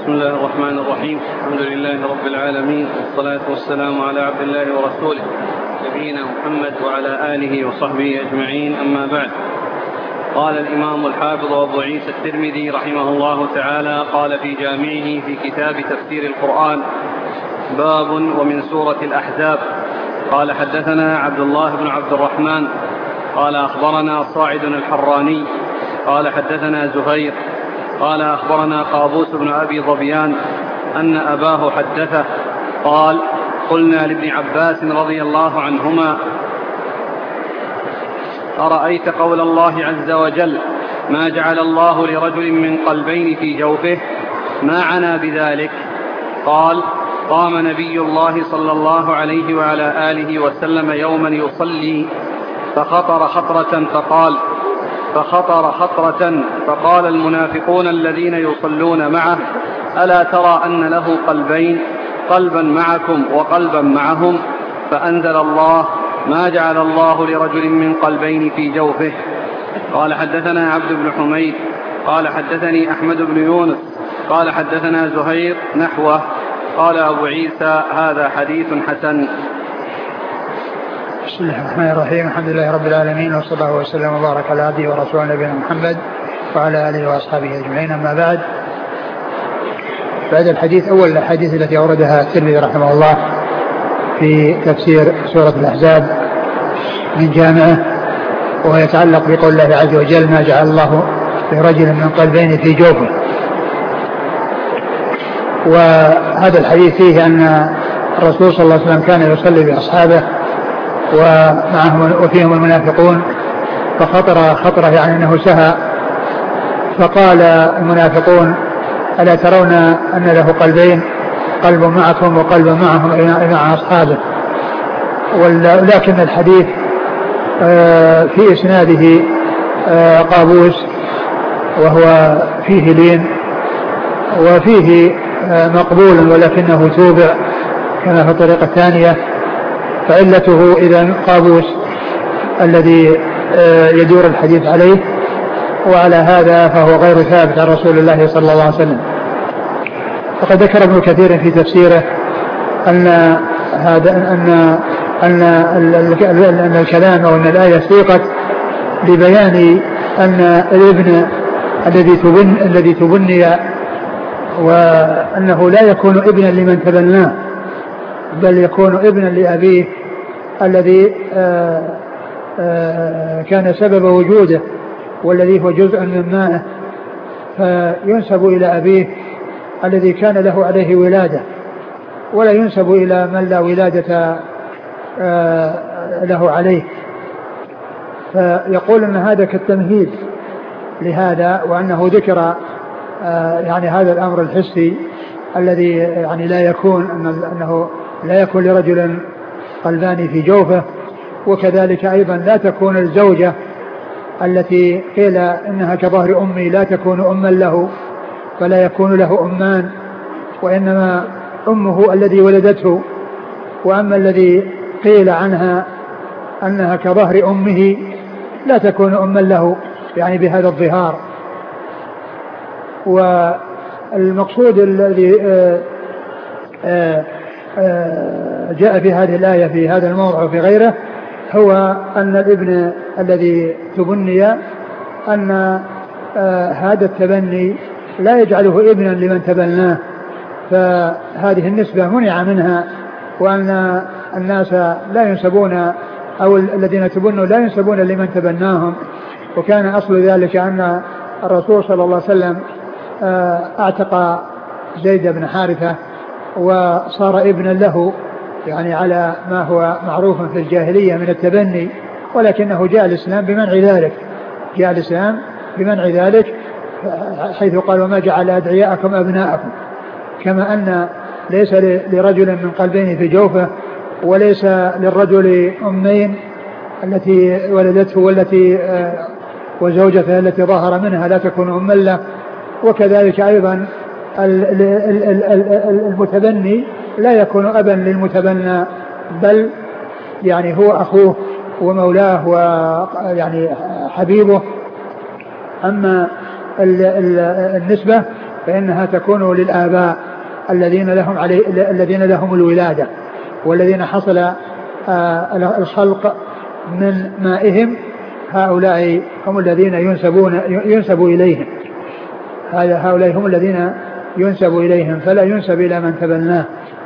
بسم الله الرحمن الرحيم. الحمد لله رب العالمين، والصلاة والسلام على عبد الله ورسوله نبينا محمد وعلى آله وصحبه أجمعين، أما بعد. قال الإمام الحافظ أبو عيسى الترمذي رحمه الله تعالى قال في جامعه في كتاب تفسير القرآن: باب ومن سورة الأحزاب. قال حدثنا عبد الله بن عبد الرحمن قال أخبرنا صاعد الحراني قال حدثنا زهير قال أخبرنا قابوس بن أبي ظبيان أن أباه حدثه قال: قلنا لابن عباس رضي الله عنهما: أرأيت قول الله عز وجل: ما جعل الله لرجل من قلبين في جوفه، ما عنا بذلك؟ قال: قام نبي الله صلى الله عليه وعلى آله وسلم يوما يصلي فخطر خطرة فقال المنافقون الذين يصلون معه: ألا ترى أن له قلبين، قلبا معكم وقلبا معهم؟ فأنزل الله: ما جعل الله لرجل من قلبين في جوفه. قال حدثنا عبد بن حميد قال حدثني أحمد بن يونس قال حدثنا زهير نحوه. قال أبو عيسى: هذا حديث حسن. بسم الله الرحمن الرحيم. الحمد لله رب العالمين، وصلى الله وسلم وبارك على عبده ورسوله نبينا محمد وعلى آله وأصحابه أجمعين، أما بعد الحديث. أول الحديث التي أوردها الترمذي رحمه الله في تفسير سورة الأحزاب من جامعه، وهو يتعلق بقول الله عز وجل: ما جعل الله لرجل من قلبين في جوفه. وهذا الحديث فيه أن الرسول صلى الله عليه وسلم كان يصلي بأصحابه وفيهم المنافقون، فخطر يعني أنه سهى، فقال المنافقون: ألا ترون أن له قلبين، قلب معكم وقلب معهم، أي مع أصحابه. ولكن الحديث في إسناده قابوس، وهو فيه لين وفيه مقبول، ولكنه توبع كما في الطريقة الثانية. فعلته إذن قابوس الذي يدور الحديث عليه، وعلى هذا فهو غير ثابت عن رسول الله صلى الله عليه وسلم. فقد ذكر ابن كثير في تفسيره أن الكلام أو أن الآية سيقت لبيان أن الابن الذي تبني وأنه لا يكون ابنا لمن تبناه، بل يكون ابنا لأبيه الذي كان سبب وجوده والذي هو جزء من مائه، فينسب إلى أبيه الذي كان له عليه ولادة، ولا ينسب إلى من لا ولادة له عليه. فيقول أن هذا كالتمهيد لهذا، وأنه ذكر يعني هذا الأمر الحسي الذي يعني لا يكون، أنه لا يكون لرجل قلبان في جوفه. وكذلك أيضا لا تكون الزوجة التي قيل إنها كظهر أمي لا تكون أما له، فلا يكون له أمان، وإنما أمه الذي ولدته. وأما الذي قيل عنها أنها كظهر أمه لا تكون أما له، يعني بهذا الظهار. والمقصود الذي جاء في هذه الآية في هذا الموضع وفي غيره هو أن الابن الذي تبني، أن هذا التبني لا يجعله ابنا لمن تبناه، فهذه النسبة منع منها، وأن الناس لا ينسبون، أو الذين تبنوا لا ينسبون لمن تبناهم. وكان أصل ذلك أن الرسول صلى الله عليه وسلم اعتق زيد بن حارثة وصار ابنا له، يعني على ما هو معروف في الجاهلية من التبني، ولكنه جاء الإسلام بمنع ذلك، حيث قال: وما جعل أدعياءكم أبناءكم. كما أن ليس لرجل من قلبين في جوفه، وليس للرجل أمين التي ولدته والتي وزوجته التي ظهر منها لا تكون أما له. وكذلك أيضا المتبني لا يكون أبا للمتبنى، بل يعني هو أخوه ومولاه ويعني حبيبه. أما النسبة فإنها تكون للآباء الذين لهم الولادة والذين حصل الخلق من مائهم، هؤلاء هم الذين ينسب إليهم، هؤلاء هم الذين ينسب إليهم، فلا ينسب إلى من تبناه.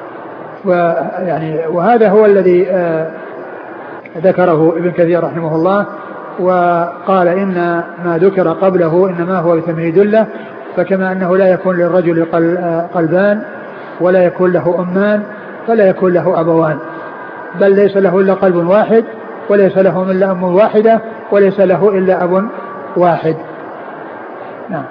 وهذا هو الذي ذكره ابن كثير رحمه الله، وقال إن ما ذكر قبله إنما هو بتمهيد له، فكما أنه لا يكون للرجل قلبان ولا يكون له أمان فلا يكون له أبوان، بل ليس له إلا قلب واحد وليس له إلا أم واحدة وليس له إلا أب واحد. نعم.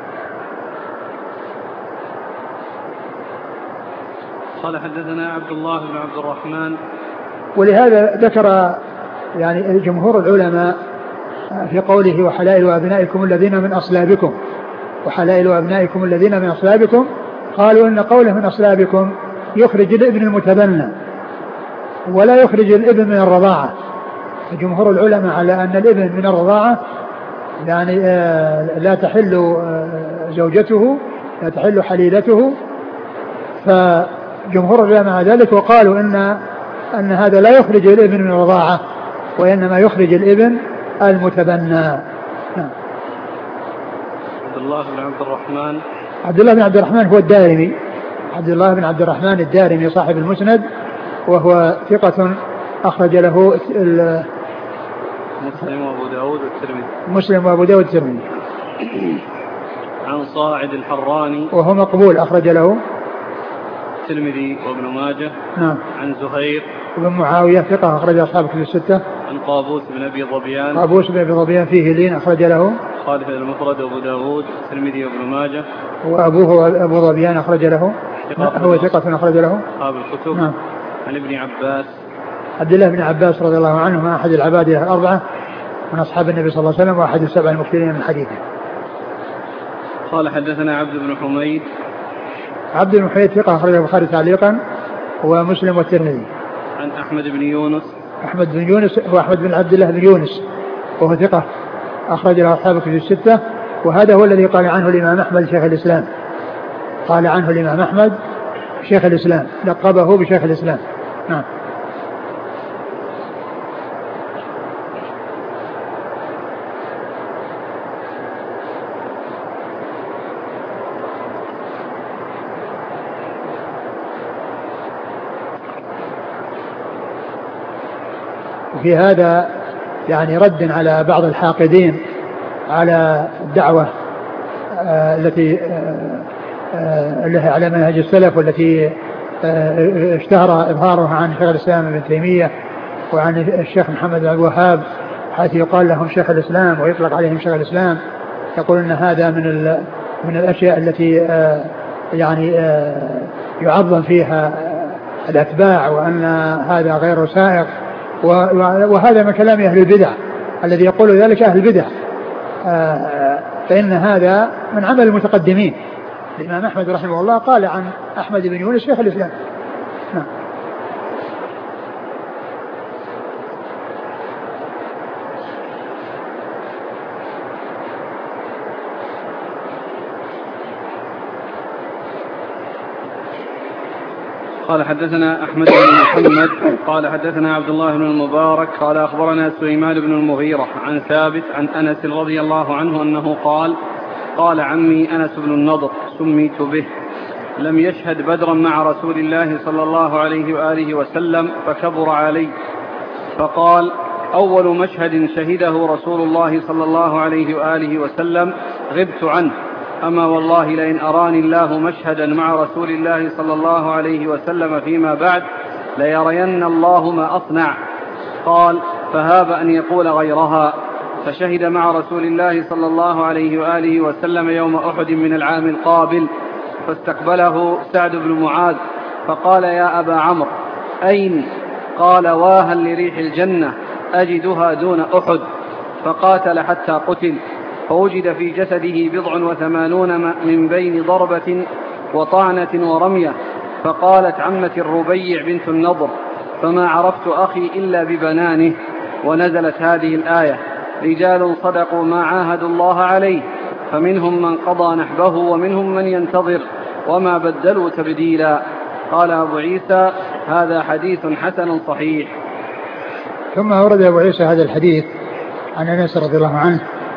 قال حدثنا عبد الله بن عبد الرحمن. ولهذا ذكر يعني جمهور العلماء في قوله وحلائل أبنائكم الذين من أصلابكم، وحلائل أبنائكم الذين من أصلابكم، قالوا إن قوله من أصلابكم يخرج الابن المتبنى ولا يخرج الابن من الرضاعة. جمهور العلماء على أن الابن من الرضاعة يعني لا تحل زوجته لا تحل حليلته، فجمهور العلماء ذلك، وقالوا أن هذا لا يخرج الابن من الرضاعة وإنما يخرج الابن المتبنى. عبد الله بن عبد الرحمن. عبد الله بن عبد الرحمن هو الدارمي، عبد الله بن عبد الرحمن الدارمي صاحب المسند، وهو ثقة أخرج له مسلم وأبو داود والترمذي. مسلم وأبو داود والترمذي. عن صاعد الحراني وهو مقبول أخرج له الترمذي وابن ماجه. نعم. عن زهير بن معاوية ثقة أخرج أصحاب كتب الستة. عن قابوس بن أبي ظبيان. قابوس بن أبي ظبيان فيه لين أخرج له خالف المفرد وأبو داود الترمذي وابن ماجه. وأبوه أبو ظبيان أخرج له، هو ثقة أخرج له أصحاب الكتب. نعم. عن ابن عباس عبد الله بن عباس رضي الله عنهما أحد العبادة الأربعة من أصحاب النبي صلى الله عليه وسلم وأحد السبع المكثرين من حديثه. قال حدثنا عبد بن حميد. عبد بن حميد ثقة أخرجه البخاري تعليقا ومسلم والترمذي. عن أحمد بن يونس. أحمد بن يونس هو أحمد بن عبد الله بن يونس وهو ثقة أخرج له أصحاب الكتب الستة، وهذا هو الذي قال عنه الإمام أحمد شيخ الإسلام، قال عنه الإمام أحمد شيخ الإسلام، لقبه بشيخ الإسلام. نعم. وفي هذا يعني رد على بعض الحاقدين على الدعوة التي لها على منهج السلف، والتي اشتهر إظهارها عن شيخ الإسلام ابن تيمية وعن الشيخ محمد بن الوهاب، حيث يقال لهم شيخ الإسلام ويطلق عليهم شيخ الإسلام. يقول أن هذا من الأشياء التي يعني يعظم فيها الأتباع، وأن هذا غير سائغ، وهذا من كلام أهل البدع الذي يقول ذلك أهل البدع، فإن هذا من عمل المتقدمين. الإمام أحمد رحمه الله قال عن أحمد بن يونس شيخ الإسلام. نعم. قال حدثنا أحمد بن محمد قال حدثنا عبد الله بن المبارك قال أخبرنا سليمان بن المغيرة عن ثابت عن أنس رضي الله عنه أنه قال عمي أنس بن النضر سميت به لم يشهد بدرا مع رسول الله صلى الله عليه وآله وسلم فكبر علي، فقال أول مشهد شهده رسول الله صلى الله عليه وآله وسلم غبت عنه، أما والله لئن أراني الله مشهدا مع رسول الله صلى الله عليه وسلم فيما بعد ليرين الله ما أصنع. قال فهاب أن يقول غيرها، فشهد مع رسول الله صلى الله عليه وآله وسلم يوم أحد من العام القابل، فاستقبله سعد بن معاذ فقال يا أبا عمرو أين؟ قال واها لريح الجنة أجدها دون أحد، فقاتل حتى قتل، فوجد في جسده 87 من بين ضربة وطعنة ورمية. فقالت عمة الربيع بنت النضر فما عرفت أخي إلا ببنانه، ونزلت هذه الآية رجال صدقوا ما عاهدوا الله عليه فمنهم من قضى نحبه ومنهم من ينتظر وما بدلوا تبديلا. قال أبو عيسى هذا حديث حسن صحيح. ثم ورد أبو عيسى هذا الحديث عن أنس رضي الله عنه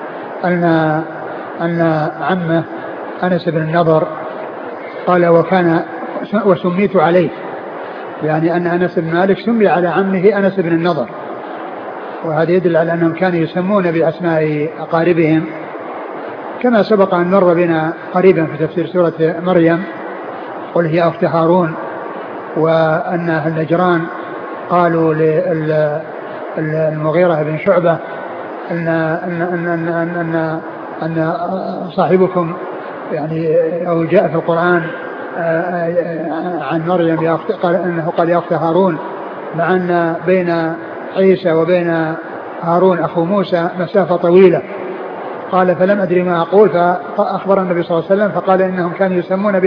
أن عمه أنس بن النضر قال وسميت عليه، يعني أن أنس بن مالك سمي على عمه أنس بن النضر، وهذا يدل على أنهم كانوا يسمون بأسماء أقاربهم، كما سبق أن مر بنا قريبا في تفسير سورة مريم قل هي أخت هارون، وأن النجران قالوا للمغيرة بن شعبة أن صاحبكم يعني أو جاء في القرآن عن مريم قال أنه قال يا أخت هارون، مع أن بين عيسى وبين هارون أخو موسى مسافة طويلة. قال فلم أدري ما أقول، فأخبر النبي صلى الله عليه وسلم فقال إنهم كانوا يسمون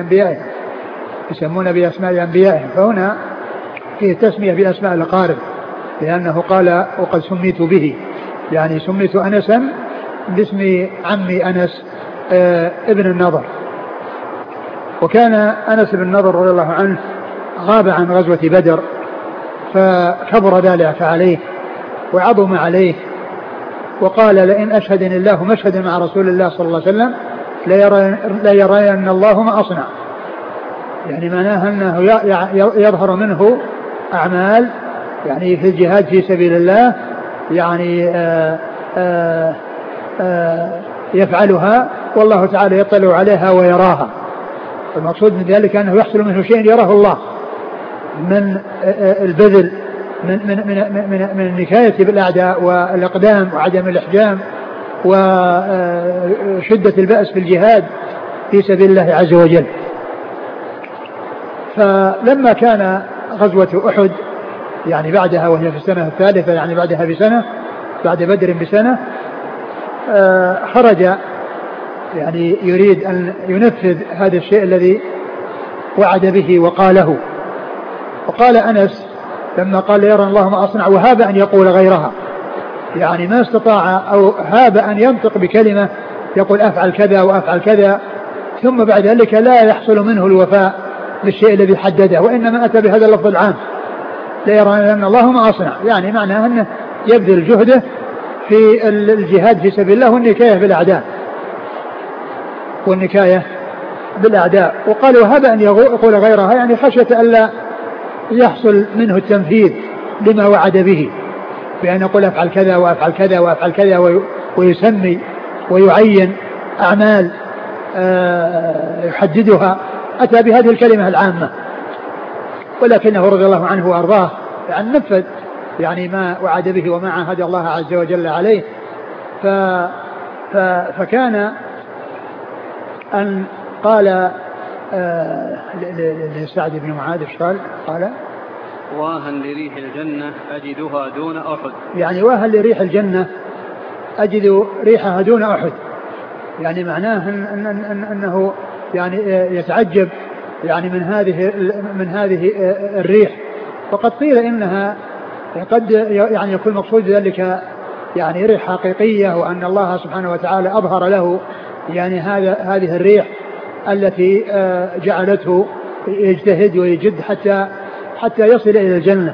بأسماء أنبيائهم، فهنا فيه تسمية بأسماء الأقارب، لأنه قال وقد سميت به، يعني سميت أنسا باسم عمي أنس ابن النضر. وكان أنس بن النضر رضي الله عنه غاب عن غزوة بدر، فكبر ذلك عليه وعظم عليه، وقال لئن أشهدني الله مشهدا مع رسول الله صلى الله عليه وسلم لا يرين الله ما أصنع، يعني معناه أنه يظهر منه أعمال يعني في الجهاد في سبيل الله، يعني يفعلها والله تعالى يطلع عليها ويراها. المقصود من ذلك أنه يحصل منه شيء يراه الله من البذل من النكاية بالأعداء والإقدام وعدم الإحجام وشدة البأس في الجهاد في سبيل الله عز وجل. فلما كان غزوة أحد يعني بعدها وهي في السنة الثالثة، يعني بعدها بسنة، بعد بدر بسنة، خرج يعني يريد أن ينفذ هذا الشيء الذي وعد به وقاله. وقال أنس لما قال يرى الله ما أصنع وهاب أن يقول غيرها، يعني ما استطاع أو هاب أن ينطق بكلمة يقول أفعل كذا وأفعل كذا ثم بعد ذلك لا يحصل منه الوفاء بالشيء الذي حدده، وإنما أتى بهذا اللفظ العام لا يرى أن الله ما أصنع، يعني معناه أنه يبذل جهده في الجهاد في سبيل الله والنكاية بالأعداء. وقال وهذا أن يقول غيرها، يعني خشية ألا يحصل منه التنفيذ لما وعد به بأن يقول أفعل كذا وأفعل كذا وأفعل كذا ويسمي ويعين أعمال يحددها، أتى بهذه الكلمة العامة، ولكنه رضي الله عنه وأرضاه يعني نفذ يعني ما وعد به وما عاهد الله عز وجل عليه. فكان أن قال لسعد بن معاذ قال واها لريح الجنة أجدها دون أحد، يعني واها لريح الجنة أجد ريحها دون أحد، يعني معناه أنه يعني يتعجب يعني من هذه الريح. وقد قيل إنها قد يعني يكون مقصود ذلك يعني ريح حقيقية، وأن الله سبحانه وتعالى أظهر له يعني هذه الريح التي جعلته يجتهد ويجد حتى يصل إلى الجنة،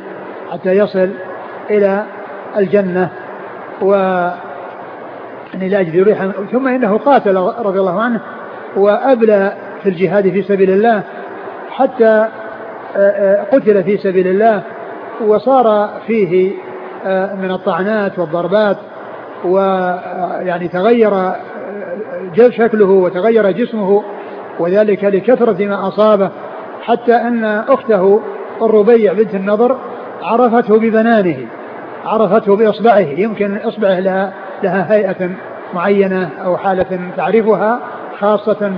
لا أجد ريحا. ثم إنه قاتل رضي الله عنه وأبلى في الجهاد في سبيل الله حتى قتل في سبيل الله، وصار فيه من الطعنات والضربات، ويعني تغير شكله وتغير جسمه، وذلك لكثرة ما أصابه، حتى أن أخته الربيع بنت النضر عرفته ببنانه، عرفته بإصبعه، يمكن إصبعه لها هيئة معينة أو حالة تعرفها خاصة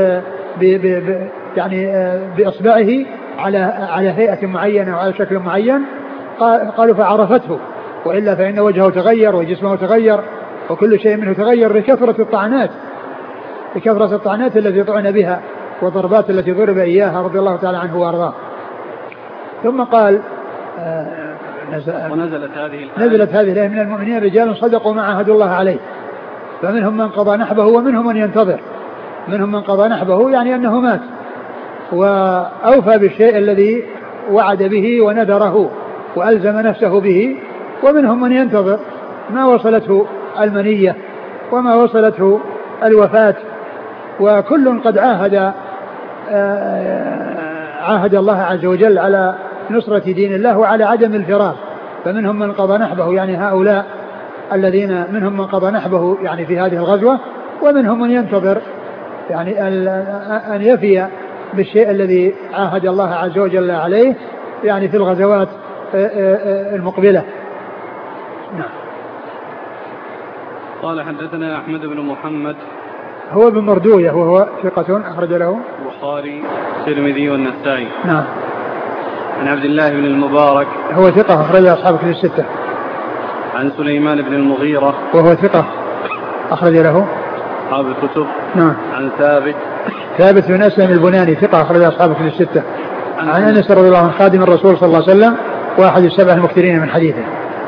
يعني بإصبعه على هيئة معينة وعلى شكل معين. قالوا فعرفته، وإلا فإن وجهه تغير وجسمه تغير وكل شيء منه تغير لكثرة الطعنات التي طعن بها والضربات التي ضرب إياها رضي الله تعالى عنه وأرضاه. ثم قال نزلت هذه الآية من المؤمنين رجال صدقوا ما عاهدوا الله عليه. فمنهم من قضى نحبه ومنهم من ينتظر. منهم من قضى نحبه يعني أنه مات وأوفى بالشيء الذي وعد به ونذره وألزم نفسه به، ومنهم من ينتظر ما وصلته المنية وما وصلته الوفاة، وكل قد عاهد الله عز وجل على نصرة دين الله وعلى عدم الفرار. فمنهم من قضى نحبه يعني هؤلاء الذين منهم من قضى نحبه يعني في هذه الغزوة، ومنهم من ينتظر يعني أن يفي بالشيء الذي عاهد الله عز وجل عليه يعني في الغزوات المقبلة. نعم. قال حدثنا أحمد بن محمد هو ابن مردوية وهو ثقة أخرج له البخاري الترمذي والنسائي. نعم. عن عبد الله بن المبارك هو ثقة أخرج أصحاب كتب الستة. عن سليمان بن المغيرة وهو ثقة أخرج له أصحاب الكتب. نعم. عن ثابت بن أسلم البناني ثقة أخرج أصحاب كتب الستة. عن أنس رضي الله عنه خادم الرسول صلى الله عليه وسلم واحد السبع المكثرين من حديثه.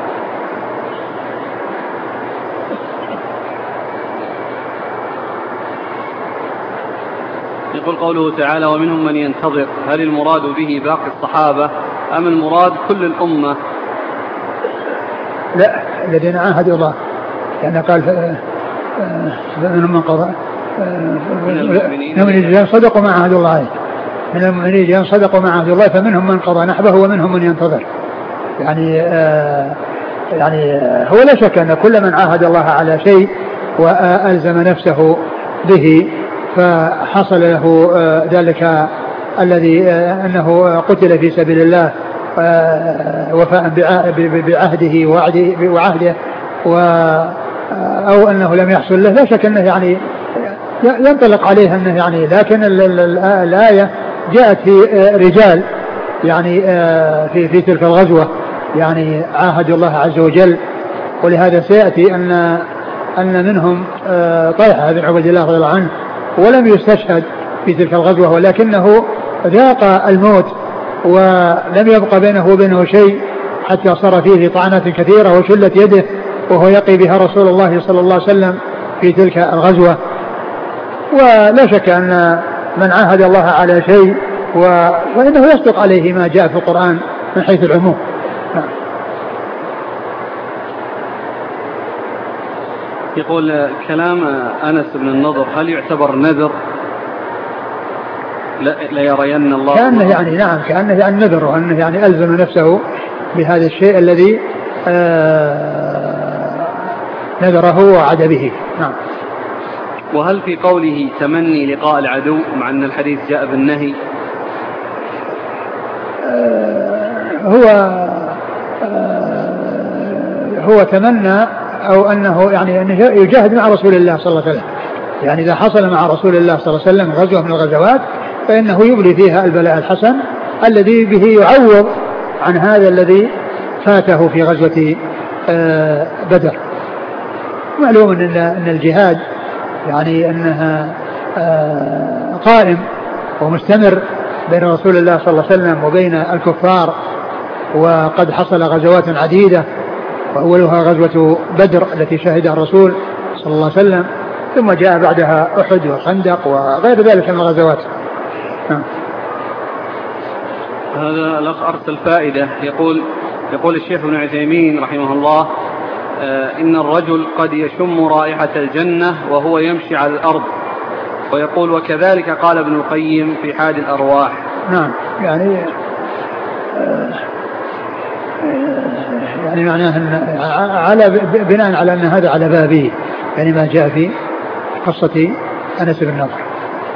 يقول قوله تعالى ومنهم من ينتظر، هل المراد به باقي الصحابة أم المراد كل الأمة؟ لا، الذين عاهدوا الله يعني قال منهم من قضى من المؤمنين صدقوا ما عاهدوا الله عليه، من المؤمنين صدقوا ما عاهدوا الله، فمنهم من قضى نحبه ومنهم من ينتظر. يعني هو لا شك أن كل من عاهد الله على شيء وألزم نفسه به فحصل له ذلك الذي أنه قتل في سبيل الله وفاء بعهده وعهده أو أنه لم يحصل له، لا شك أنه يعني ينطلق عليه أنه يعني، لكن الآية جاءت في رجال يعني في تلك الغزوة يعني عاهدوا الله عز وجل، ولهذا سيأتي أن منهم طلحة بن عبيد الله رضي الله عنه ولم يستشهد في تلك الغزوة، ولكنه ذاق الموت ولم يبق بينه وبينه شيء حتى صار فيه طعنات كثيرة وشلت يده وهو يقي بها رسول الله صلى الله عليه وسلم في تلك الغزوة. ولا شك أن من عاهد الله على شيء وإنه يصدق عليه ما جاء في القرآن من حيث العموم. يقول كلام أنس بن النضر هل يعتبر نذر؟ لا يرين الله كأنه يعني نعم كأنه يعني نذر، وأنه يعني ألزم نفسه بهذا الشيء الذي نذره وعد به. نعم. وهل في قوله تمني لقاء العدو مع أن الحديث جاء بالنهي؟ هو تمنى أو أنه يعني أنه يجاهد مع رسول الله صلى الله عليه وسلم، يعني إذا حصل مع رسول الله صلى الله عليه وسلم غزوة من الغزوات فإنه يبلي فيها البلاء الحسن الذي به يعوض عن هذا الذي فاته في غزوة بدر. معلوم أن الجهاد يعني أنها قائم ومستمر بين رسول الله صلى الله عليه وسلم وبين الكفار، وقد حصل غزوات عديدة وأولها غزوة بدر التي شهدها الرسول صلى الله عليه وسلم، ثم جاء بعدها أحد وخندق وغير ذلك من الغزوات. هذا الأخ أرسل فائدة، يقول الشيخ ابن عثيمين رحمه الله إن الرجل قد يشم رائحة الجنة وهو يمشي على الأرض، ويقول وكذلك قال ابن القيم في حاد الأرواح. نعم، يعني معناه على بناء على أن هذا على بابه، يعني ما جاء في قصة أنس بن نضر.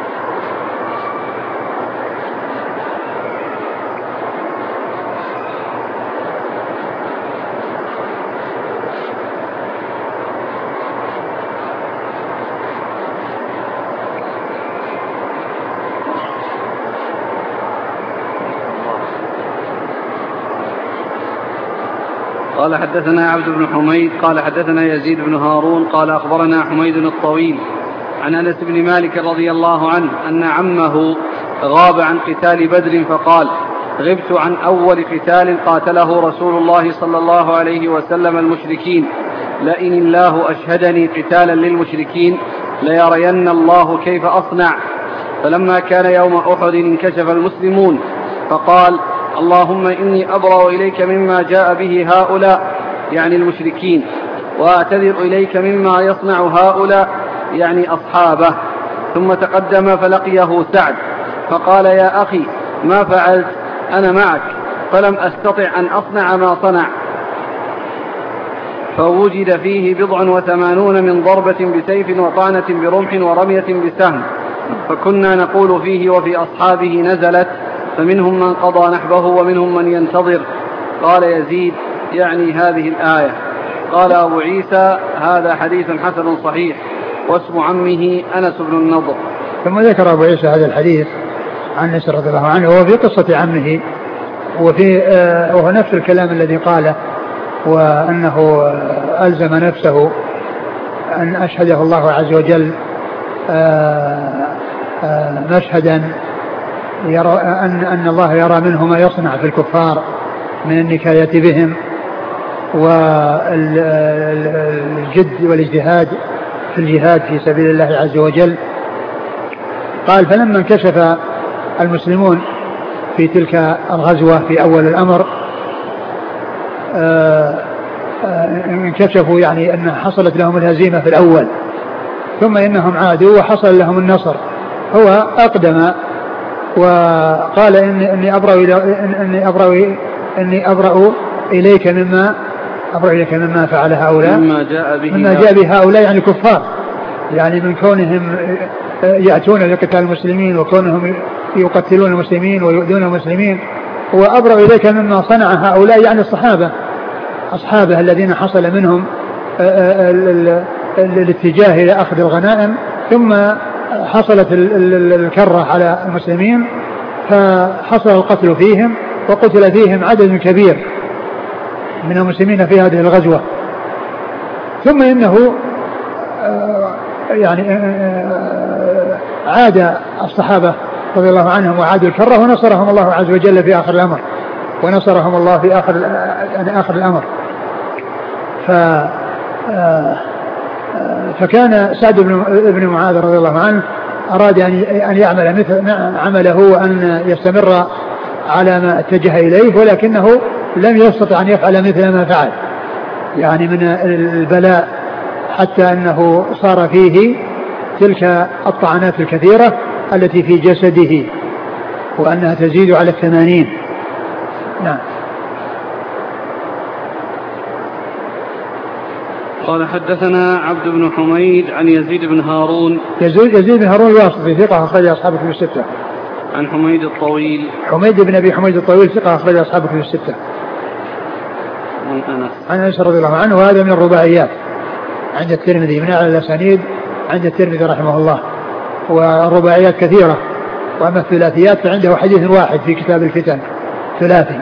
قال حدثنا عبد بن حميد قال حدثنا يزيد بن هارون قال أخبرنا حميد الطويل عن أنس بن مالك رضي الله عنه أن عمه غاب عن قتال بدر فقال غبت عن أول قتال قاتله رسول الله صلى الله عليه وسلم المشركين لئن الله أشهدني قتالا للمشركين ليرين الله كيف أصنع. فلما كان يوم أحد انكشف المسلمون فقال اللهم إني أبرأ إليك مما جاء به هؤلاء يعني المشركين، وأعتذر إليك مما يصنع هؤلاء يعني أصحابه. ثم تقدم فلقيه سعد فقال يا أخي ما فعلت؟ أنا معك، فلم أستطع أن أصنع ما صنع. فوجد فيه 87 من ضربة بسيف وطعنة برمح ورمية بسهم، فكنا نقول فيه وفي أصحابه نزلت، فمنهم من قضى نحبه ومنهم من ينتظر. قال يزيد يعني هذه الآية. قال أبو عيسى هذا حديث حسن صحيح، واسم عمه أنس بن النضر. ثم ذكر أبو عيسى هذا الحديث عن أنس رضي الله عنه وهو في قصة عمه، وهو نفس الكلام الذي قاله، وأنه ألزم نفسه أن أشهده الله عز وجل مشهدا يرى أن الله يرى منه ما يصنع في الكفار من النكاية بهم والجد والاجتهاد في الجهاد في سبيل الله عز وجل. قال فلما انكشف المسلمون في تلك الغزوة في أول الأمر انكشفوا يعني أن حصلت لهم الهزيمة في الأول، ثم إنهم عادوا وحصل لهم النصر. هو أقدم وقال إني أبرأ إليك مما فعل هؤلاء، مما جاء به هؤلاء يعني كفار، يعني من كونهم يأتون لقتال المسلمين وكونهم يقتلون المسلمين ويؤذون المسلمين. وأبرأ إليك مما صنع هؤلاء يعني أصحابه الذين حصل منهم الاتجاه إلى أخذ الغنائم، ثم حصلت الكرة على المسلمين فحصل القتل فيهم، وقتل فيهم عدد كبير من المسلمين في هذه الغزوة. ثم إنه يعني عاد الصحابة رضي الله عنهم وعادوا الكرة، ونصرهم الله عز وجل في آخر الأمر، ونصرهم الله في آخر الأمر. فكان سعد بن معاذ رضي الله عنه أراد أن يعمل مثل عمله وأن يستمر على ما اتجه إليه، ولكنه لم يستطع أن يفعل مثل ما فعل يعني من البلاء، حتى أنه صار فيه تلك الطعنات الكثيرة التي في جسده وأنها تزيد على 80. نعم. قال حدثنا عبد بن حميد عن يزيد بن هارون. يزيد بن هارون الواسطي ثقة أخرج أصحاب الكتب الستة. عن حميد الطويل. حميد بن أبي حميد الطويل ثقة أخرج أصحاب الكتب الستة. عن أنس رضي الله عنه، وهذا من الرباعيات عند الترمذي من أعلى الأسانيد عند الترمذي رحمه الله، والرباعيات كثيرة، وأما الثلاثيات فعنده حديث واحد في كتاب الفتن ثلاثي.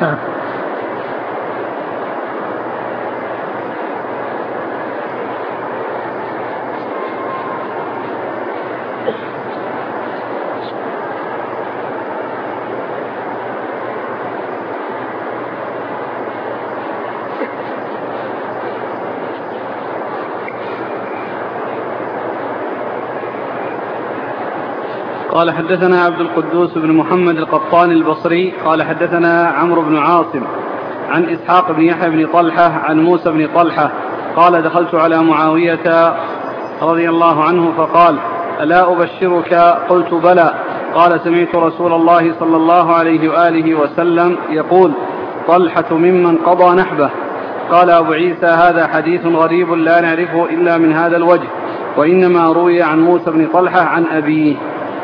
قال حدثنا عبد القدوس بن محمد القطان البصري قال حدثنا عمرو بن عاصم عن إسحاق بن يحيى بن طلحة عن موسى بن طلحة قال دخلت على معاوية رضي الله عنه فقال ألا أبشرك؟ قلت بلى. قال سمعت رسول الله صلى الله عليه وآله وسلم يقول طلحة ممن قضى نحبه. قال أبو عيسى هذا حديث غريب لا نعرفه إلا من هذا الوجه، وإنما روي عن موسى بن طلحة عن أبيه.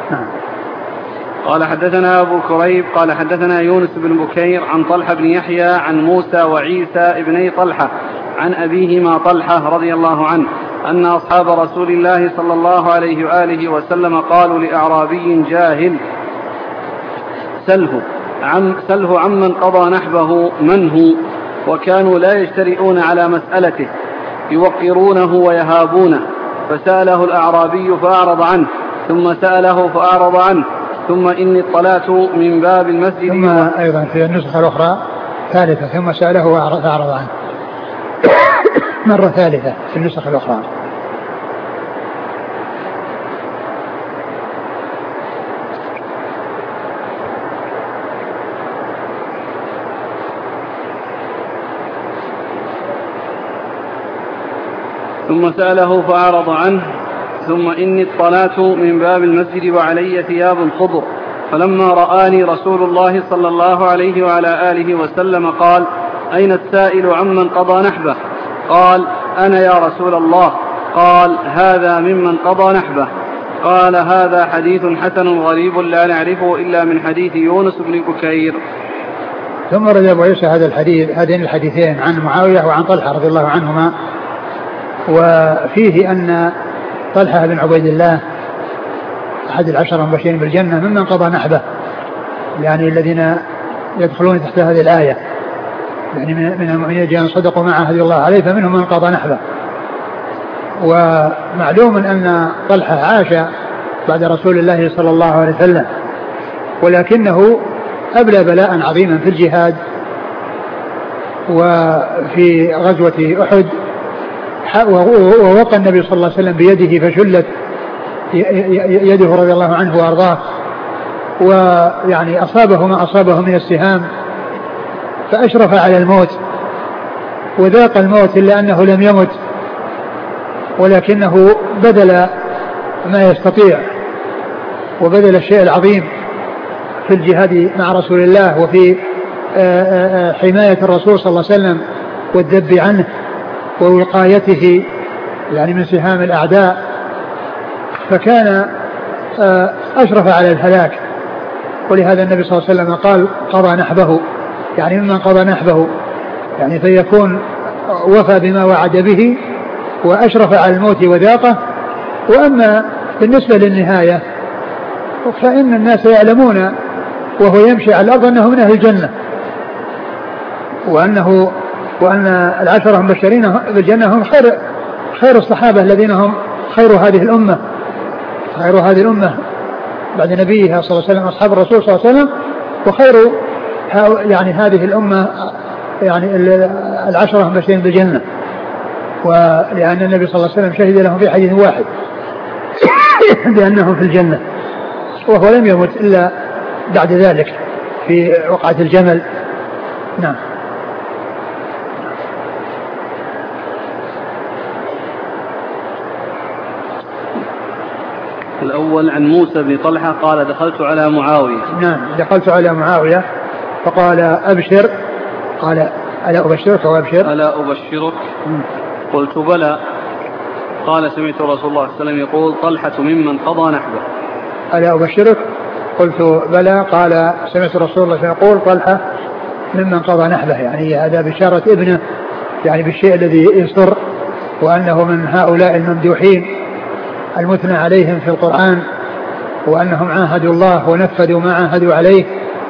قال حدثنا أبو كريب قال حدثنا يونس بن بكير عن طلحة بن يحيى عن موسى وعيسى ابني طلحة عن أبيهما طلحة رضي الله عنه أن أصحاب رسول الله صلى الله عليه وآله وسلم قالوا لأعرابي جاهل سله عمن قضى نحبه من هو، وكانوا لا يجترئون على مسألته يوقرونه ويهابونه، فسأله الأعرابي فأعرض عنه، ثم سأله فأعرض عنه، ثم إني اطلعت من باب المسجد. ثم أيضا في النسخة الأخرى ثالثة ثم سأله فأعرض عنه. مرة ثالثة في النسخ الأخرى. ثم سأله فأعرض عنه. ثم إني اطلعت من باب المسجد وعلي ثياب خضر، فلما رآني رسول الله صلى الله عليه وعلى آله وسلم قال: أين السائل عمن قضى نحبه؟ قال: أنا يا رسول الله. قال: هذا ممن قضى نحبه. قال: هذا حديث حسن غريب لا نعرفه إلا من حديث يونس بن بكير. ثم رد أبو عيسى هذين الحديثين عن معاوية وعن طلحة رضي الله عنهما، وفيه أن طلحة بن عبيد الله أحد العشر المبشرين بالجنة ممن قضى نحبه، يعني الذين يدخلون تحت هذه الآية، يعني من المؤمنين الذين صدقوا ما عاهدوا الله عليه فمنهم من قضى نحبه. ومعلوم أن طلحة عاش بعد رسول الله صلى الله عليه وسلم، ولكنه أبلى بلاء عظيما في الجهاد وفي غزوة أحد، ووقى النبي صلى الله عليه وسلم بيده فشلت يده رضي الله عنه وأرضاه، ويعني أصابه ما أصابه من السهام، فأشرف على الموت وذاق الموت إلا أنه لم يمت، ولكنه بذل ما يستطيع وبذل الشيء العظيم في الجهاد مع رسول الله وفي حماية الرسول صلى الله عليه وسلم والذب عنه ووقايته يعني من سهام الأعداء، فكان أشرف على الهلاك. ولهذا النبي صلى الله عليه وسلم قال: قضى نحبه، يعني ممن قضى نحبه، يعني فيكون وفى بما وعد به وأشرف على الموت وذاقه. وأما بالنسبة للنهاية فإن الناس يعلمون وهو يمشي على الأرض أنه من أهل الجنة، وأن العشرة المبشرين بالجنة هم خير الصحابة الذين هم خير هذه الأمة بعد نبيها صلى الله عليه وسلم أصحاب الرسول صلى الله عليه وسلم، وخير يعني هذه الأمة يعني العشرة المبشرين بالجنة، ولأن النبي صلى الله عليه وسلم شهد لهم في حديث واحد بأنهم في الجنة، وهو لم يمت إلا بعد ذلك في وقعة الجمل. نعم. الأول عن موسى بن طلحة قال: دخلت على معاوية. نعم، دخلت على معاوية فقال: أبشر. قال: ألا أبشرك؟ وأبشر ألا أبشرك؟ قلت: بلى. قال: سمعت رسول الله صلى الله عليه وسلم يقول: طلحة ممن قضى نحبه. ألا أبشرك؟ قلت: بلى. قال: سمعت رسول الله يقول: طلحة ممن قضى نحبه، يعني هذا بشارة ابنه يعني بالشيء الذي يسر، وأنه من هؤلاء الممدوحين المثنى عليهم في القرآن، وأنهم عاهدوا الله ونفذوا ما عاهدوا عليه.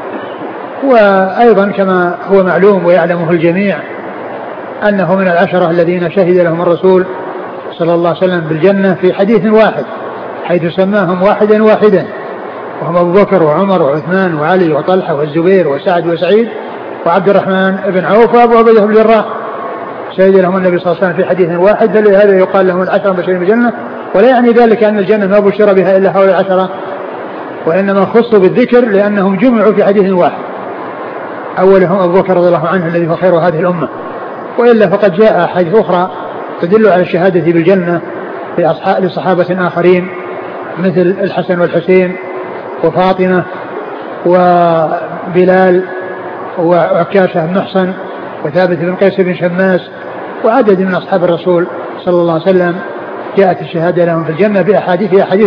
وأيضا كما هو معلوم ويعلمه الجميع أنه من العشرة الذين شهد لهم الرسول صلى الله عليه وسلم بالجنة في حديث واحد، حيث سماهم واحدا واحدا، وهم أبو بكر وعمر وعثمان وعلي وطلحة والزبير وسعد وسعيد وعبد الرحمن بن عوف وأبو عبيدة بن الجراح، شهد لهم النبي صلى الله عليه وسلم في حديث واحد، فلهذا يقال لهم العشرة المبشرين بالجنة. ولا يعني ذلك أن الجنة ما بشر بها إلا هؤلاء العشرة، وإنما خصوا بالذكر لأنهم جمعوا في حديث واحد، أولهم أبو بكر رضي الله عنه الذي هو خير هذه الأمة. وإلا فقد جاء حديث أخرى تدل على الشهادة بالجنة لصحابة آخرين مثل الحسن والحسين وفاطمة وبلال وعكاشة بن محصن وثابت بن قيس بن شماس وعدد من أصحاب الرسول صلى الله عليه وسلم جاءت الشهادة لهم في الجنة في أحاديث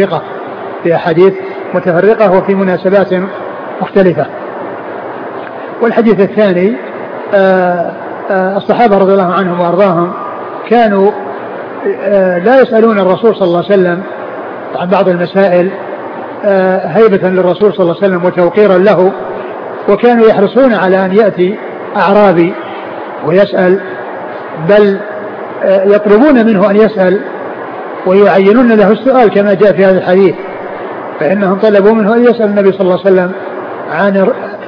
متفرقة وفي مناسبات مختلفة. والحديث الثاني الصحابة رضي الله عنهم وأرضاهم كانوا لا يسألون الرسول صلى الله عليه وسلم عن بعض المسائل هيبة للرسول صلى الله عليه وسلم وتوقيرا له، وكانوا يحرصون على أن يأتي أعرابي ويسأل، بل يطلبون منه أن يسأل ويعينون له السؤال كما جاء في هذا الحديث، فإنهم طلبوا منه أن يسأل النبي صلى الله عليه وسلم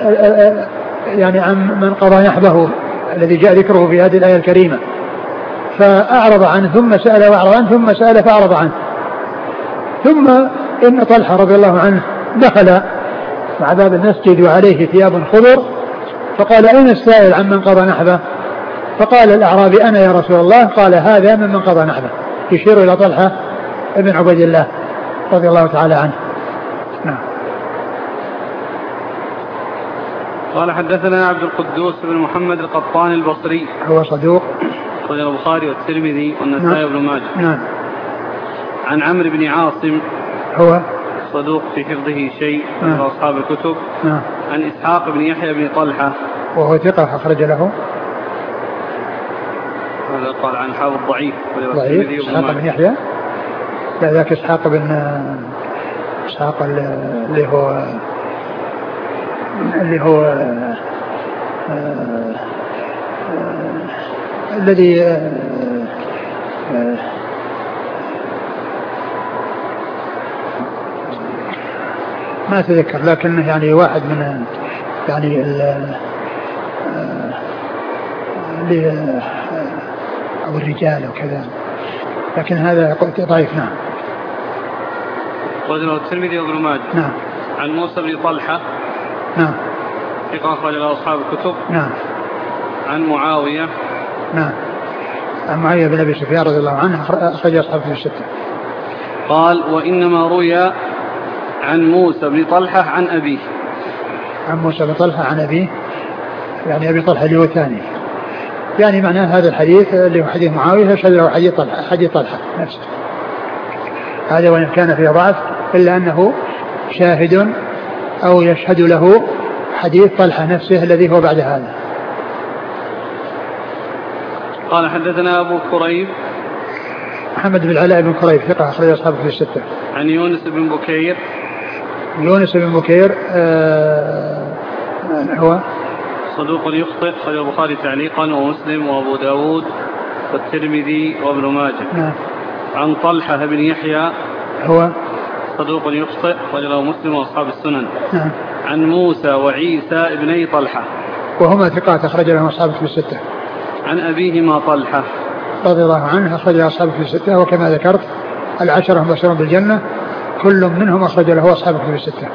عن من قضى نحبه الذي جاء ذكره في هذه الآية الكريمة. فأعرض عنه ثم سأل وأعرض عنه ثم سأل فأعرض عنه. ثم إن طلحة رضي الله عنه دخل مع باب المسجد وعليه ثياب خضر فقال أين السائل عمن قضى نحبه؟ فقال الأعرابي أنا يا رسول الله. قال هذا ممن قضى نحبه، يشير إلى طلحة ابن عبيد الله رضي الله تعالى عنه. نعم. قال حدثنا عبد القدوس بن محمد القطان البصري، هو صدوق، أخرج البخاري والترمذي والنسائي وابن ماجه. نعم. عن عمرو بن عاصم، هو صدوق في حفظه شيء من أصحاب الكتب. نعم. عن إسحاق بن يحيى بن طلحة، وهو ثقة أخرج له. هذا قال عن حافظ ضعيف. إسحاق بن يحيى، لا ذاك إسحاق اللي هو الذي ما أتذكر، لكنه يعني واحد من يعني أو الرجال أو كذا، لكن هذا ضعيف. نعم. رجل الترمذي وابن ماجه. نعم. عن موسى بن طلحة، نعم، ثقة أخرج له أصحاب الكتب. نعم. عن معاوية، نعم، عن معاوية بن أبي سفيان رضي الله عنه أخرج أصحاب الكتب الستة. قال وإنما روي عن موسى بن طلحة عن أبيه. عن موسى بن طلحة عن أبيه، يعني أبي طلحة اللي هو ثاني، يعني معناه هذا الحديث اللي هو حديث معاوية يشهد له حديث طلحة نفسه، هذا وإن كان فيه ضعف إلا أنه شاهد أو يشهد له حديث طلحة نفسه الذي هو بعد هذا. قال حدثنا أبو كريب، محمد بن العلاء بن كريب، ثقة أخرج أصحابه في الستة. عن يونس بن بكير، يونس بن بكير هو صدوق يخطئ، أخرج البخاري تعليقا ومسلم وأبو داود والترمذي وابن ماجه. نعم. عن طلحة بن يحيى، هو صدوق يخطئ، أخرج له مسلم وأصحاب السنن. نعم. عن موسى وعيسى ابني طلحة، وهما ثقات أخرج لهم أصحابه في الستة. عن أبيهما طلحة رضي الله عنه أخرج له أصحابه في الستة، وكما ذكرت العشرة مبشرون بالجنة كل منهم أخرج له أصحابه في الستة.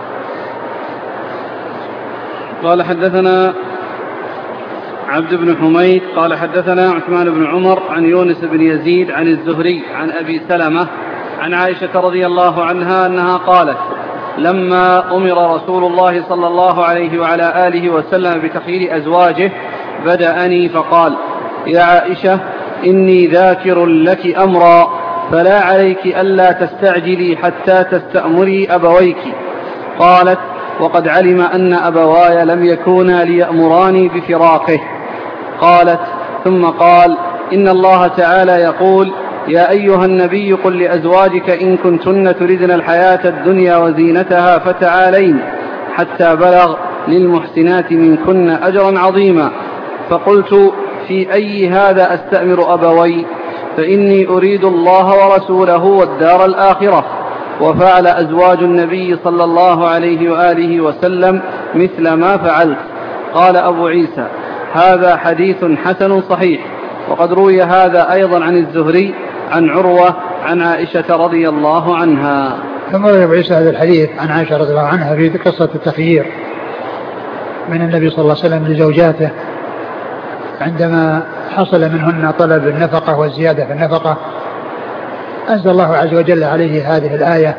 قال حدثنا عبد بن حميد قال حدثنا عثمان بن عمر عن يونس بن يزيد عن الزهري عن أبي سلمة عن عائشة رضي الله عنها أنها قالت لما أمر رسول الله صلى الله عليه وعلى آله وسلم بتخيير أزواجه بدأني فقال يا عائشة إني ذاكر لك أمرا فلا عليك ألا تستعجلي حتى تستأمري أبويك. قالت وقد علم أن أبواي لم يكونا ليأمراني بفراقه. قالت ثم قال إن الله تعالى يقول يا أيها النبي قل لأزواجك إن كنتن تردن الحياة الدنيا وزينتها فتعالين حتى بلغ للمحسنات منكن أجرا عظيما. فقلت في أي هذا أستأمر أبوي فإني أريد الله ورسوله والدار الآخرة. وفعل أزواج النبي صلى الله عليه وآله وسلم مثل ما فعلت. قال أبو عيسى هذا حديث حسن صحيح. وقد روي هذا أيضا عن الزهري عن عروة عن عائشة رضي الله عنها. ثم روي أبو عيسى هذا الحديث عن عائشة رضي الله عنها في قصة التخيير من النبي صلى الله عليه وسلم لزوجاته عندما حصل منهن طلب النفقة والزيادة في النفقة، أنزل الله عز وجل عليه هذه الآية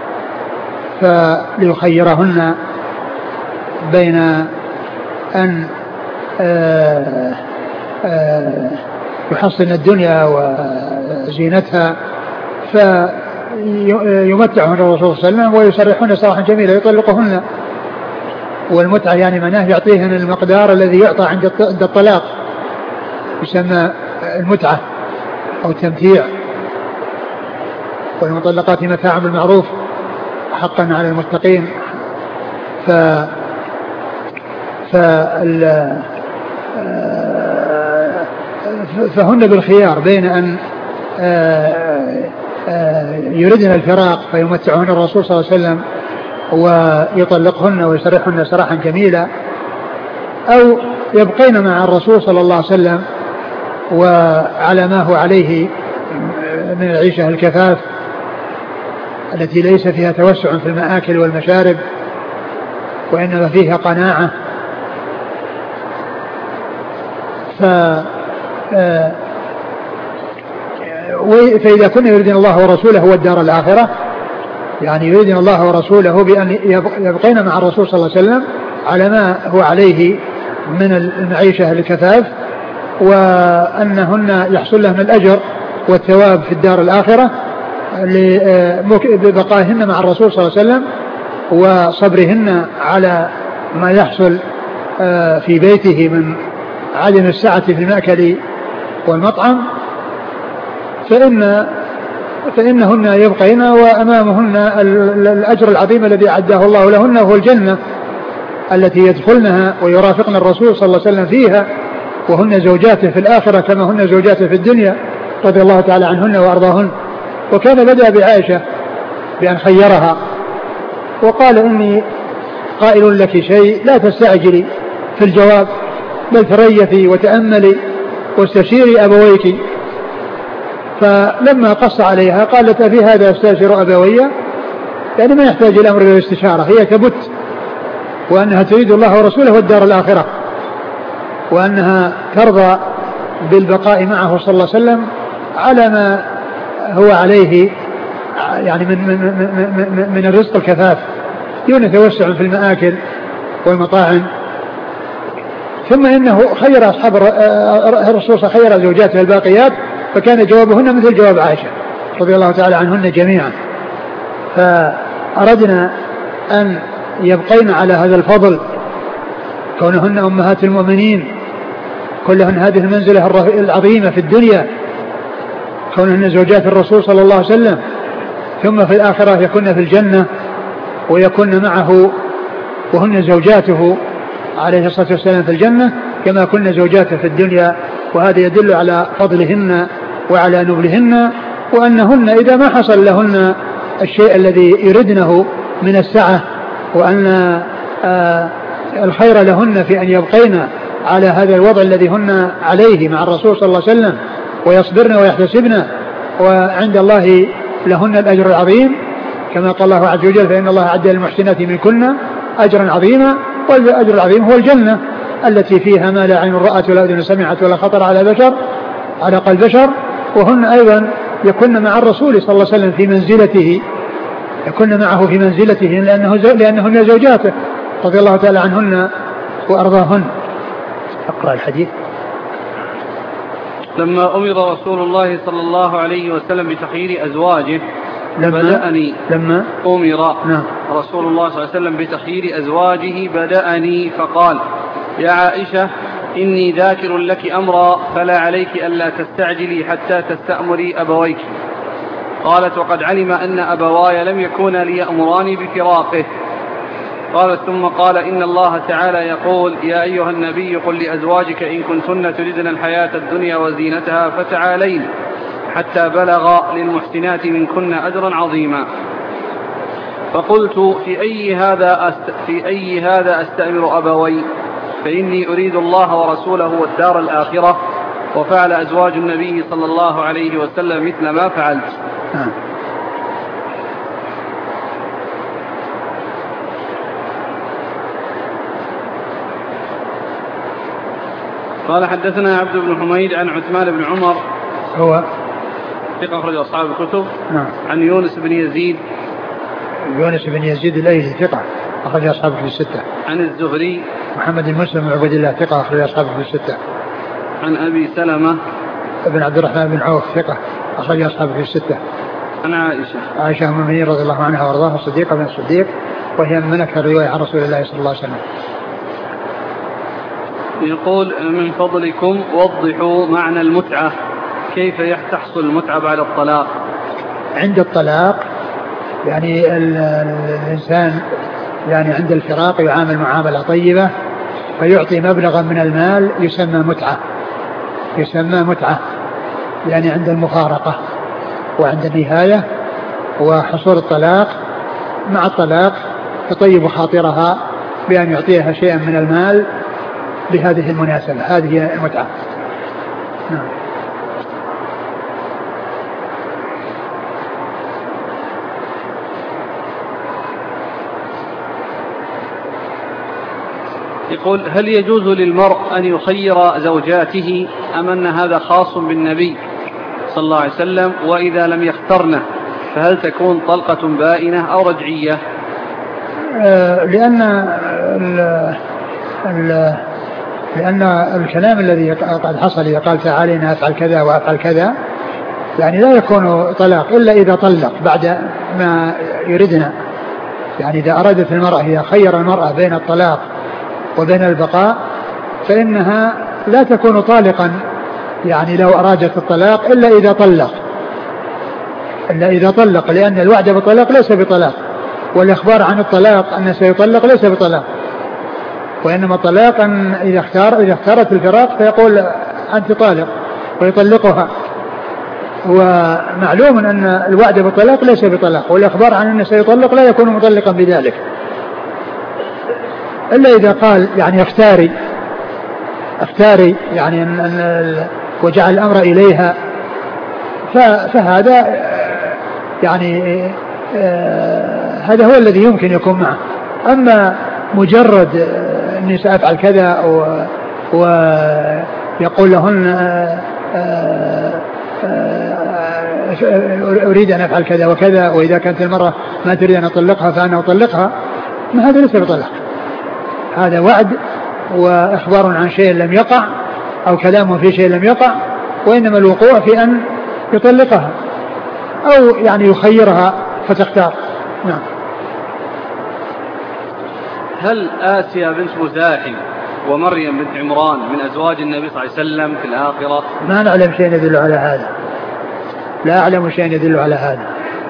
فليخيرهن بين أن يحصن الدنيا وزينتها فيمتعهن الرسول صلى الله عليه وسلم ويسرحهن سراحا جميلا يطلقهن. والمتعة يعني معناه يعطيهن المقدار الذي يعطى عند الطلاق، يسمى المتعة أو التمتيع. والمطلقات متاع بالمعروف حقا على المتقين. فهن بالخيار بين أن يردن الفراق فيمتعهن الرسول صلى الله عليه وسلم ويطلقهن ويسرحهن سراحا جميلا، أو يبقين مع الرسول صلى الله عليه وسلم وعلى ما هو عليه من العيشة الكفاف التي ليس فيها توسع في المآكل والمشارب وإنما فيها قناعة. فإذا كنا يريدون الله ورسوله والدار الآخرة، يعني يريدون الله ورسوله بأن يبقين مع الرسول صلى الله عليه وسلم على ما هو عليه من المعيشة الكفاف، وأنهن يحصل لهم الأجر والثواب في الدار الآخرة ببقائهن مع الرسول صلى الله عليه وسلم وصبرهن على ما يحصل في بيته من عدم السعة في المأكل والمطعم، فإنهن يبقين وأمامهن الأجر العظيم الذي أعده الله لهن، وهو الجنة التي يدخلنها ويرافقن الرسول صلى الله عليه وسلم فيها، وهن زوجاته في الآخرة كما هن زوجاته في الدنيا رضي الله تعالى عنهن وأرضاهن. وكان بدأ بعائشة بأن خيرها وقال: إني قائل لك شيء لا تستعجلي في الجواب، بل تريثي وتأملي واستشيري أبويك. فلما قص عليها قالت: في هذا استشير أبويا، يعني ما يحتاج الأمر إلى الاستشارة، هي تبت وأنها تريد الله ورسوله والدار الآخرة، وأنها ترضى بالبقاء معه صلى الله عليه وسلم على ما هو عليه يعني من الرزق الكفاف دون توسع في المآكل والمطاعم. ثم إنه خير أصحاب الرسول خير زوجاته الباقيات، فكان جوابهن مثل جواب عائشة رضي الله تعالى عنهن جميعا. فأردنا أن يبقين على هذا الفضل كونهن أمهات المؤمنين، كلهن هذه المنزلة العظيمة في الدنيا، كونهن زوجات الرسول صلى الله عليه وسلم، ثم في الآخرة يكون في الجنة ويكون معه وهن زوجاته عليه الصلاة والسلام في الجنة كما كنا زوجاته في الدنيا. وهذا يدل على فضلهن وعلى نبلهن، وأنهن إذا ما حصل لهن الشيء الذي يردنه من السعة، وأن الخير لهن في أن يبقين على هذا الوضع الذي هن عليه مع الرسول صلى الله عليه وسلم ويصبرن ويحتسبن، وعند الله لهن الأجر العظيم كما قال الله عز وجل: فإن الله أعد للمحسنات منكن أجرا عظيما. والأجر العظيم هو الجنة التي فيها ما لا عين رأت ولا أذن سمعت ولا خطر على قلب بشر. وهن أيضا يكن مع الرسول صلى الله عليه وسلم في منزلته، يكن معه في منزلته لأنهن زوجاته رضي الله تعالى عنهن وأرضاهن. أقرأ الحديث. لما أمر رسول الله صلى الله عليه وسلم بتخيير أزواجه لما أمر رسول الله صلى الله عليه وسلم بتخيير أزواجه بدأني فقال: يا عائشة إني ذاكر لك أمرا فلا عليك ألا تستعجلي حتى تستأمري أبويك. قالت: وقد علم أن أبواي لم يكونا ليأمراني بفراقه. قالت: ثم قال: إن الله تعالى يقول: يا أيها النبي قل لأزواجك إن كنتن تردن الحياة الدنيا وزينتها فتعالين، حتى بلغ للمحسنات منكن أجرا عظيما. فقلت: في أي هذا أستأمر أبوي؟ فإني أريد الله ورسوله والدار الآخرة. وفعل أزواج النبي صلى الله عليه وسلم مثل ما فعلت. قال: حدثنا عبد بن حميد عن عثمان بن عمر هو ثقة أخرج أصحاب الكتب. عن يونس بن يزيد الأيلي ثقة أخرج أصحاب الكتب الستة. عن الزهري محمد بن مسلم بن عبد الله ثقة أخرج أصحاب الكتب الستة. عن أبي سلمة بن عبد الرحمن بن عوف ثقة أخرج أصحاب الكتب الستة. عن عائشة أم المؤمنين رضي الله عنها وارضاها الصديقة بن الصديق، وهي من أكثر الرواية عن رسول الله صلى الله عليه وسلم. يقول: من فضلكم وضحوا معنى المتعة، كيف تحصل المتعة بعد الطلاق؟ عند الطلاق يعني الإنسان يعني عند الفراق يعامل معاملة طيبة، فيعطي مبلغا من المال يسمى متعة يعني عند المفارقة وعند النهاية وحصول الطلاق. مع الطلاق تطيب خاطرها بأن يعطيها شيئا من المال بهذه المناسبة، هذه المتعة. نعم. يقول: هل يجوز للمرء أن يخير زوجاته أم أن هذا خاص بالنبي صلى الله عليه وسلم، وإذا لم يخترنه فهل تكون طلقة بائنة أو رجعية؟ لأن الكلام الذي قد حصل قال تعالى إن أفعل كذا وأفعل كذا، يعني لا يكون طلاق إلا إذا طلق بعد ما يردنا. يعني إذا أرادت المرأة، هي خير المرأة بين الطلاق وبين البقاء، فإنها لا تكون طالقا، يعني لو أرادت الطلاق إلا إذا طلق، لأن الوعد بالطلاق ليس بطلاق، والإخبار عن الطلاق أنه سيطلق ليس بطلاق، وإنما الطلاق أن إذا اختارت الفراق فيقول أنت طالق ويطلقها. ومعلوم أن الوعد بالطلاق ليس بطلاق، والإخبار عن أنه سيطلق لا يكون مطلقا بذلك، إلا إذا قال يعني اختاري يعني وجعل الأمر إليها، فهذا يعني هذا هو الذي يمكن يكون معه. أما مجرد أني سأفعل كذا ويقول لهن أريد أن أفعل كذا وكذا، وإذا كانت المرأة ما تريد أن أطلقها فأنا أطلقها، ما هذا ليس بطلاق، هذا وعد وإخبار عن شيء لم يقع أو كلام في شيء لم يقع، وإنما الوقوع في أن يطلقها أو يعني يخيرها فتختار. نعم. هل آسيا بنت مزاحم ومريم بنت عمران من أزواج النبي صلى الله عليه وسلم في الآخرة؟ ما نعلم شيء يدل على هذا، لا أعلم شيء يدل على هذا.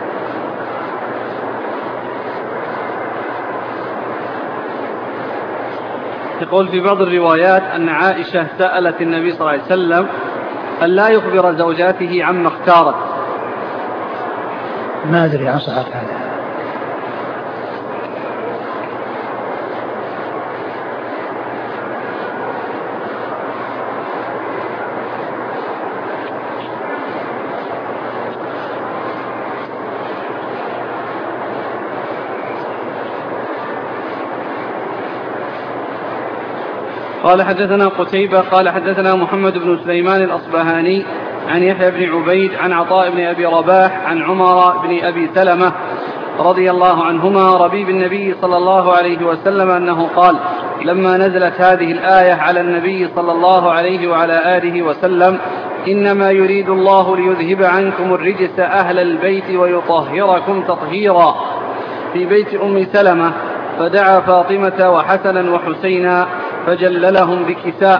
يقول: في بعض الروايات أن عائشة سألت النبي صلى الله عليه وسلم أن لا يخبر زوجاته عما اختارت. ما أدري عن صحة هذا. قال: حدثنا قتيبة قال حدثنا محمد بن سليمان الأصبهاني عن يحيى بن عبيد عن عطاء بن أبي رباح عن عمر بن أبي سلمة رضي الله عنهما ربيب النبي صلى الله عليه وسلم أنه قال: لما نزلت هذه الآية على النبي صلى الله عليه وعلى آله وسلم: إنما يريد الله ليذهب عنكم الرجس أهل البيت ويطهركم تطهيرا، في بيت أم سلمة، فدعا فاطمة وحسنا وحسينا فجللهم بكساء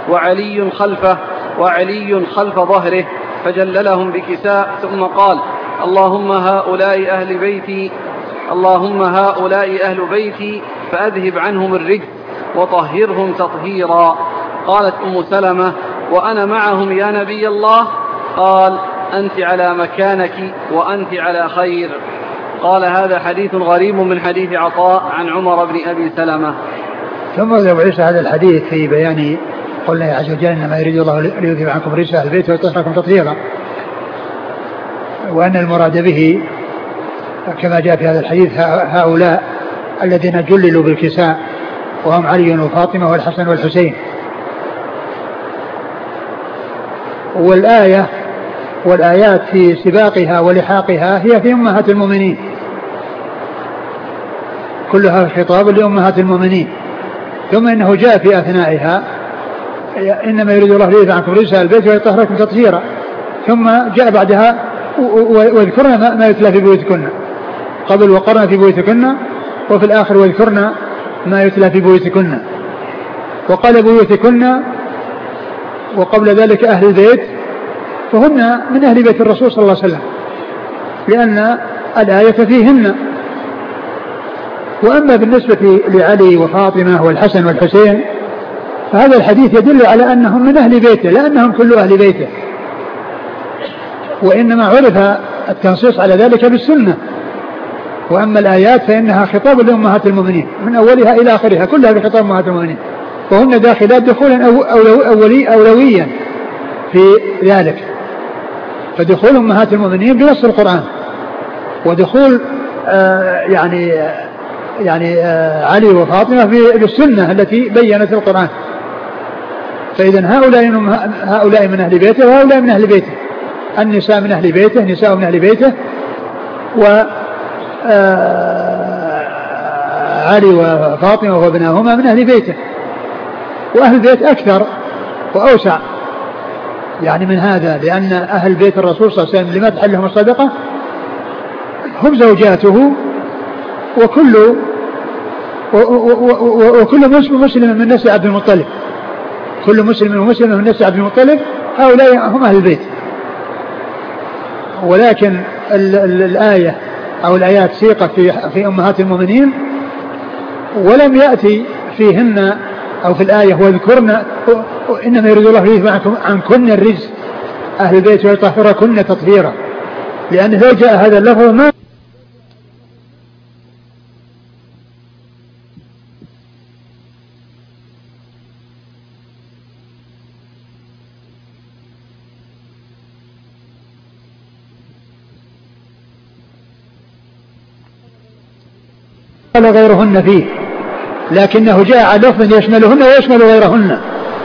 وعلي خلف ظهره فجللهم بكساء، ثم قال: اللهم هؤلاء أهل بيتي فأذهب عنهم الرجس وطهرهم تطهيرا. قالت أم سلمة: وأنا معهم يا نبي الله؟ قال: أنت على مكانك وأنت على خير. قال: هذا حديث غريب من حديث عطاء عن عمر بن أبي سلمة. ثم ذكر عيسى هذا الحديث في بيان قلنا عز وجل: إنما يريد الله ليذهب عنكم الرجس أهل البيت ويطهركم تطهيرا، وأن المراد به كما جاء في هذا الحديث هؤلاء الذين جللوا بالكساء، وهم علي وفاطمة والحسن والحسين. والآيات في سباقها ولحاقها هي في أمهات المؤمنين، كلها خطاب لأمهات المؤمنين. ثم إنه جاء في أثنائها: إنما يريد الله ليذهب عنكم الرجس أهل البيت ويطهركم تطهيرا. ثم جاء بعدها: واذكرن ما يتلى في بيوتكن. قبل وقرن في بيوتكن، وفي الآخر: واذكرن ما يتلى في بيوتكن. وقال بيوتكن، وقبل ذلك أهل البيت، فهن من أهل بيت الرسول صلى الله عليه وسلم، لأن الآية فيهن. وأما بالنسبة لعلي وفاطمة والحسن والحسين فهذا الحديث يدل على أنهم من أهل بيته، لا أنهم كل أهل بيته، وإنما عرف التنصيص على ذلك بالسنة. وأما الآيات فإنها خطاب لأمهات المؤمنين من أولها إلى آخرها، كلها بخطاب أمهات المؤمنين، وهن داخلات دخولا أولويا في ذلك. فدخول أمهات المؤمنين بنص القرآن، ودخول يعني علي وفاطمة بالسنة التي بيّنت القرآن. فإذا هؤلاء من أهل بيته وهؤلاء من أهل بيته، النساء من أهل بيته، نساء من أهل بيته، وعلي وفاطمة وابناهما من أهل بيته. وأهل البيت أكثر وأوسع يعني من هذا، لأن أهل بيت الرسول صلى الله عليه وسلم لما تحل لهم الصدقة هم زوجاته وكل مسلم من نسل عبد المطلب، كل مسلم ومسلم من نسل عبد المطلب، هؤلاء هم أهل البيت. ولكن الآية أو الآيات سيقت في أمهات المؤمنين، ولم يأتي فيهن أو في الآية واذكرن إنما يريد الله ليذهب عنكن الرجس أهل البيت ويطهركن تطهيرا، لأن لو جاء هذا اللفظ ما قال غيرهن فيه، لكنه جاء على لفظ يشملهن ويشمل غيرهن،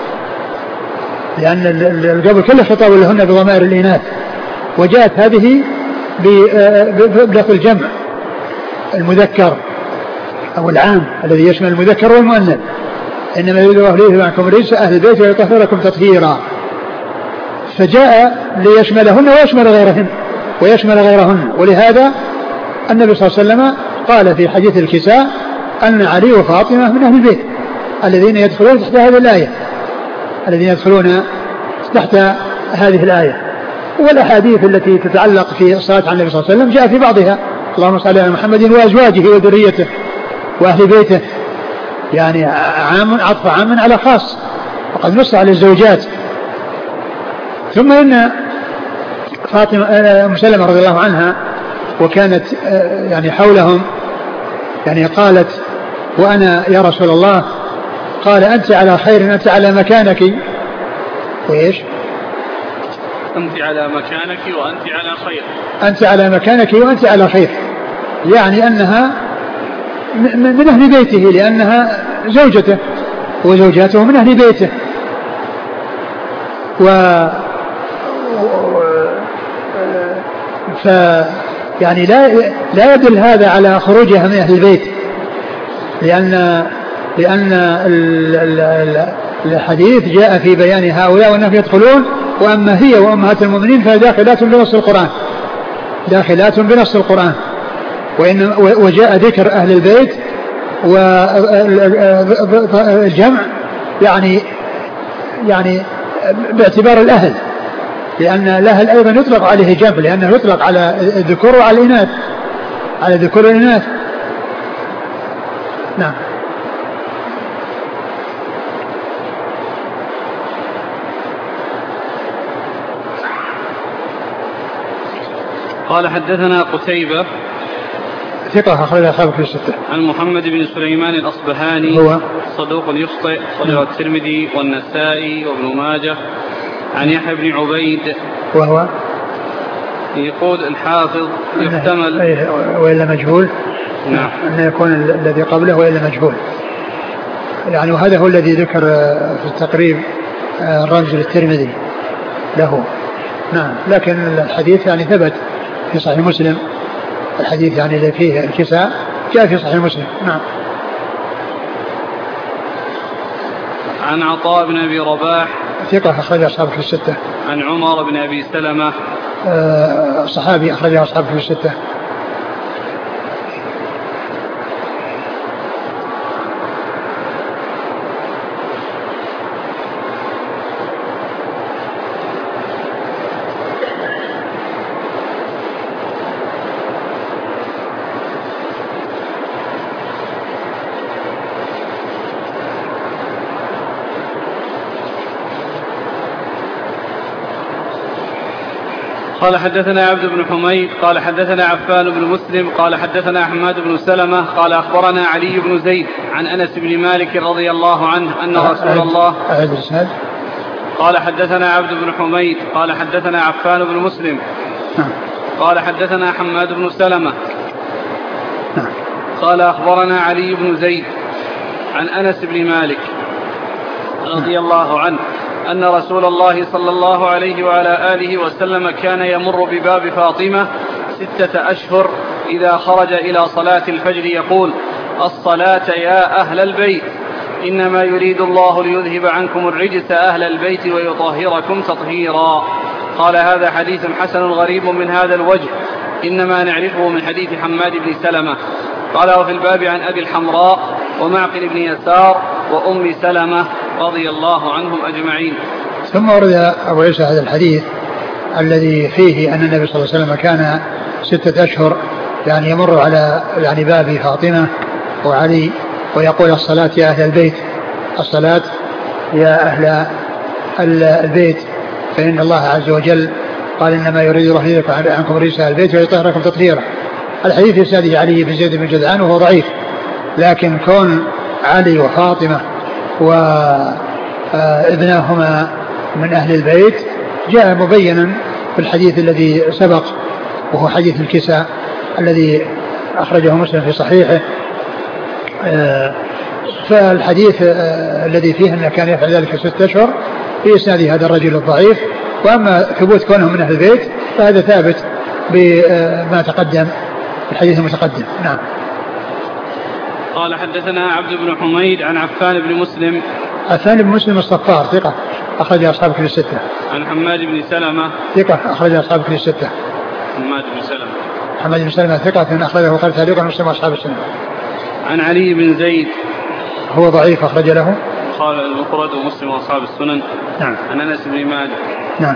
لأن القبل كل خطاب لهن بضمائر الإناث، وجاءت هذه بلفظ الجمع المذكر أو العام الذي يشمل المذكر والمؤنث. إنما يريد الله ليذهب عنكم الرجس أهل البيت ويطهركم تطهيرا، فجاء ليشملهن ويشمل غيرهن. ولهذا النبي صلى الله عليه وسلم قال في حديث الكساء أن علي وفاطمة من أهل البيت الذين يدخلون تحت هذه الآية، الذين يدخلون تحت هذه الآية. والأحاديث التي تتعلق في الصلاة على النبي صلى الله عليه وسلم جاء في بعضها اللهم صل على محمد وأزواجه وذريته وأهل بيته، يعني عطف عام على خاص، وقد نص على الزوجات. ثم إن فاطمة أم سلمة رضي الله عنها وكانت يعني حولهم، يعني قالت وأنا يا رسول الله، قال أنت على خير، أنت على مكانك، وإيش؟ أنت على مكانك وأنت على خير، أنت على مكانك وأنت على خير، يعني أنها من أهل بيته لأنها زوجته وزوجاته من أهل بيته. يعني لا يدل هذا على خروجها من أهل البيت، لأن الحديث جاء في بيان هؤلاء وأنهم يدخلون، وأما هي وأمهات المؤمنين فداخلات بنص القرآن. وجاء ذكر أهل البيت والجمع يعني باعتبار الأهل، لأن الأهل أيضا يطلق عليه جمع، لأنه يطلق على الذكور وعلى الإناث، على الذكور والإناث. نعم. قال حدثنا قتيبة ثقة أخرج أصحابه في الستة. عن محمد بن سليمان الأصبهاني هو صدوق يخطئ، صدر الترمذي والنسائي وابن ماجه. عن يحيى بن عبيد وهو يقول الحافظ يحتمل وإلا مجهول. نعم. أن يكون الذي قبله وإلا مجهول، يعني وهذا هو الذي ذكر في التقريب الرمز للترمذي له. نعم. لكن الحديث يعني ثبت في صحيح مسلم، الحديث يعني اللي فيه الكساء جاء في صحيح مسلم. نعم. عن عطاء بن أبي رباح ثقة أخرج أصحابه في الستة. عن عمر بن أبي سلمة صحابي أخرج أصحابه في الستة. قال حدثنا عبد بن حميد قال حدثنا عفان بن مسلم قال حدثنا حماد بن سلمة قال أخبرنا علي بن زيد عن أنس بن مالك رضي الله عنه أن رسول الله قال حدثنا عبد بن حميد قال حدثنا عفان بن مسلم قال حدثنا حماد بن سلمة قال أخبرنا علي بن زيد عن أنس بن مالك رضي الله عنه أن رسول الله صلى الله عليه وعلى آله وسلم كان يمر بباب فاطمة 6 أشهر إذا خرج إلى صلاة الفجر يقول: الصلاة يا أهل البيت، إنما يريد الله ليذهب عنكم الرجس أهل البيت ويطهركم تطهيرا. قال: هذا حديث حسن غريب من هذا الوجه، إنما نعرفه من حديث حماد بن سلمة. قال: وفي الباب عن أبي الحمراء ومعقل بن يسار وأم سلمة رضي الله عنهم أجمعين. ثم ورد أبو عيسى هذا الحديث الذي فيه أن النبي صلى الله عليه وسلم كان 6 أشهر يعني يمر على يعني باب فاطمة وعلي ويقول: الصلاة يا أهل البيت، الصلاة يا أهل البيت، فإن الله عز وجل قال: إنما يريد الله ليذهب عنكم الرجس أهل البيت ويطهركم تطهيرا. الحديث يساده علي بن زيد بن جدعان وهو ضعيف، لكن كون علي وفاطمة وابناهما من أهل البيت جاء مبينا في الحديث الذي سبق، وهو حديث الكساء الذي أخرجه مسلم في صحيحه. فالحديث الذي فيه أنه كان يفعل ذلك 6 أشهر في إسناد هذا الرجل الضعيف، وأما ثبوت كونهم من أهل البيت فهذا ثابت بما تقدم في الحديث المتقدم. نعم. قال: حدثنا عبد بن حميد عن عفان بن مسلم. عفان بن مسلم الصفار ثقة أخرج أصحاب كتب الستة. عن حماد بن سلمة ثقة أخرج أصحاب كتب الستة. حماد بن سلمة ثقة أخرجه خالد تعليقا مسلم وأصحاب السنة. عن علي بن زيد هو ضعيف أخرج له قال المفرد ومسلم وأصحاب السنن. نعم. عن أنس بن مالك. نعم.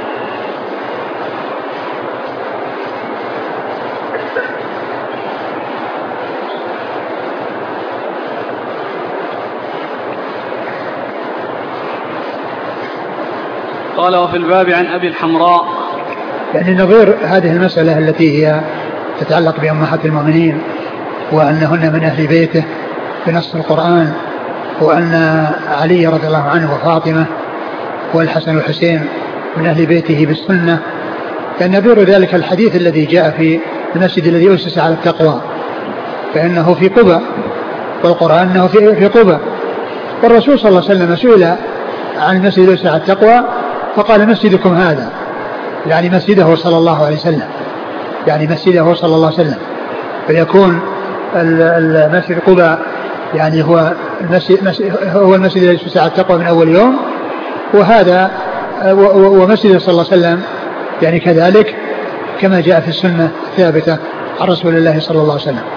قال: وفي الباب عن أبي الحمراء. يعني نظير هذه المسألة التي هي تتعلق بأمهات المؤمنين وأنهن من أهل بيته بنص القرآن، وأن علي رضي الله عنه وفاطمة والحسن والحسين من أهل بيته بالسنة، كان نظير ذلك الحديث الذي جاء في المسجد الذي أسس على التقوى، فإنه في قبى، والقرآن أنه في قبى. والرسول صلى الله عليه وسلم سئل عن المسجد الذي أسس على التقوى فقال: مسجدكم هذا، يعني مسجده صلى الله عليه وسلم، يعني مسجده صلى الله عليه وسلم. فيكون المسجد قبى يعني هو المسجد الذي أسس على التقوى من أول يوم، وهذا ومسجد صلى الله عليه وسلم يعني كذلك كما جاء في السنة الثابتة عن رسول الله صلى الله عليه وسلم.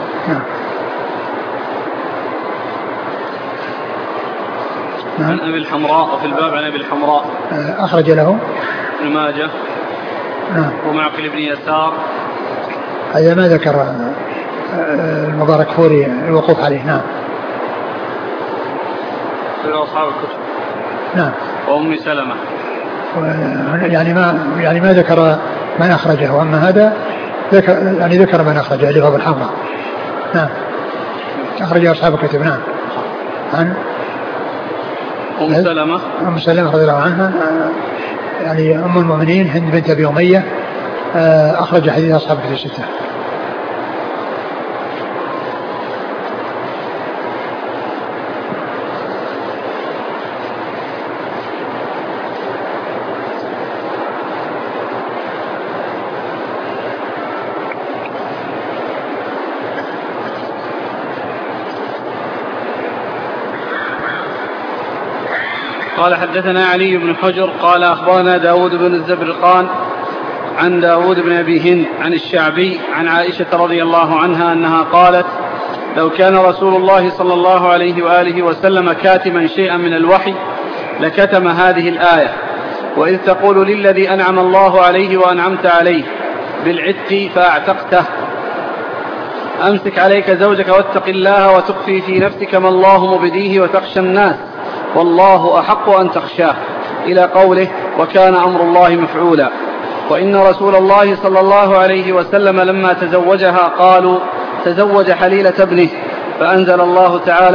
عن أبي الحمراء، وفي الباب عن أبي الحمراء أخرج له ابن ماجه ومعقل بن يسار. هذا ما ذكر المبارك فوري الوقوف عليه. نعم. في أصحاب الكتب. نعم. وأم سلمة يعني ما ذكر من أخرجه، وأما هذا ذكر من أخرجه اللي هو أبو الحمراء. نعم. أخرج أصحاب الكتب. نعم. عن أم سلمة رضي الله عنها يعني أم المؤمنين هند بنت أبي أمية، أخرج حديث أصحاب الكتب الستة. قال: حدثنا علي بن حجر قال: أخبرنا داود بن الزبرقان عن داود بن أبي هند عن الشعبي عن عائشة رضي الله عنها أنها قالت: لو كان رسول الله صلى الله عليه وآله وسلم كاتما شيئا من الوحي لكتم هذه الآية: وإذ تقول للذي أنعم الله عليه وأنعمت عليه بالعتق فأعتقته أمسك عليك زوجك واتق الله وتخفي في نفسك ما الله مبديه وتخشى الناس والله أحق أن تخشاه، إلى قوله: وكان أمر الله مفعولا. وإن رسول الله صلى الله عليه وسلم لما تزوجها قالوا: تزوج حليلة ابنه، فأنزل الله تعالى: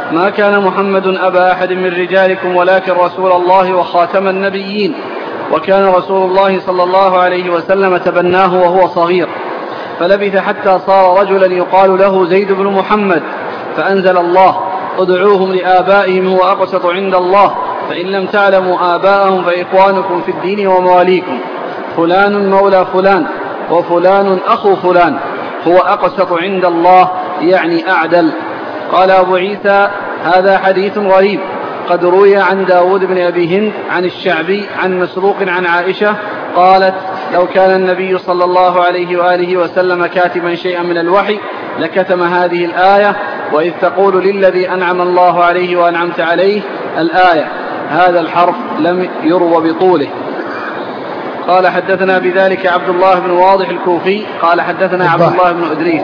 ما كان محمد أبا أحد من رجالكم ولكن رسول الله وخاتم النبيين. وكان رسول الله صلى الله عليه وسلم تبناه وهو صغير، فلبث حتى صار رجلا يقال له زيد بن محمد، فأنزل الله: ادعوهم لآبائهم هو أقسط عند الله، فإن لم تعلموا آباءهم فإخوانكم في الدين ومواليكم، فلان مولى فلان وفلان أخو فلان، هو أقسط عند الله يعني أعدل. قال أبو عيسى: هذا حديث غريب، قد روي عن داود بن أبي هند عن الشعبي عن مسروق عن عائشة قالت: لو كان النبي صلى الله عليه وآله وسلم كاتبا شيئا من الوحي لكتم هذه الآية: وإذ تقول للذي أنعم الله عليه وأنعمت عليه، الآية. هذا الحرف لم يروى بطوله. قال: حدثنا بذلك عبد الله بن واضح الكوفي قال: حدثنا عبد الله بن إدريس.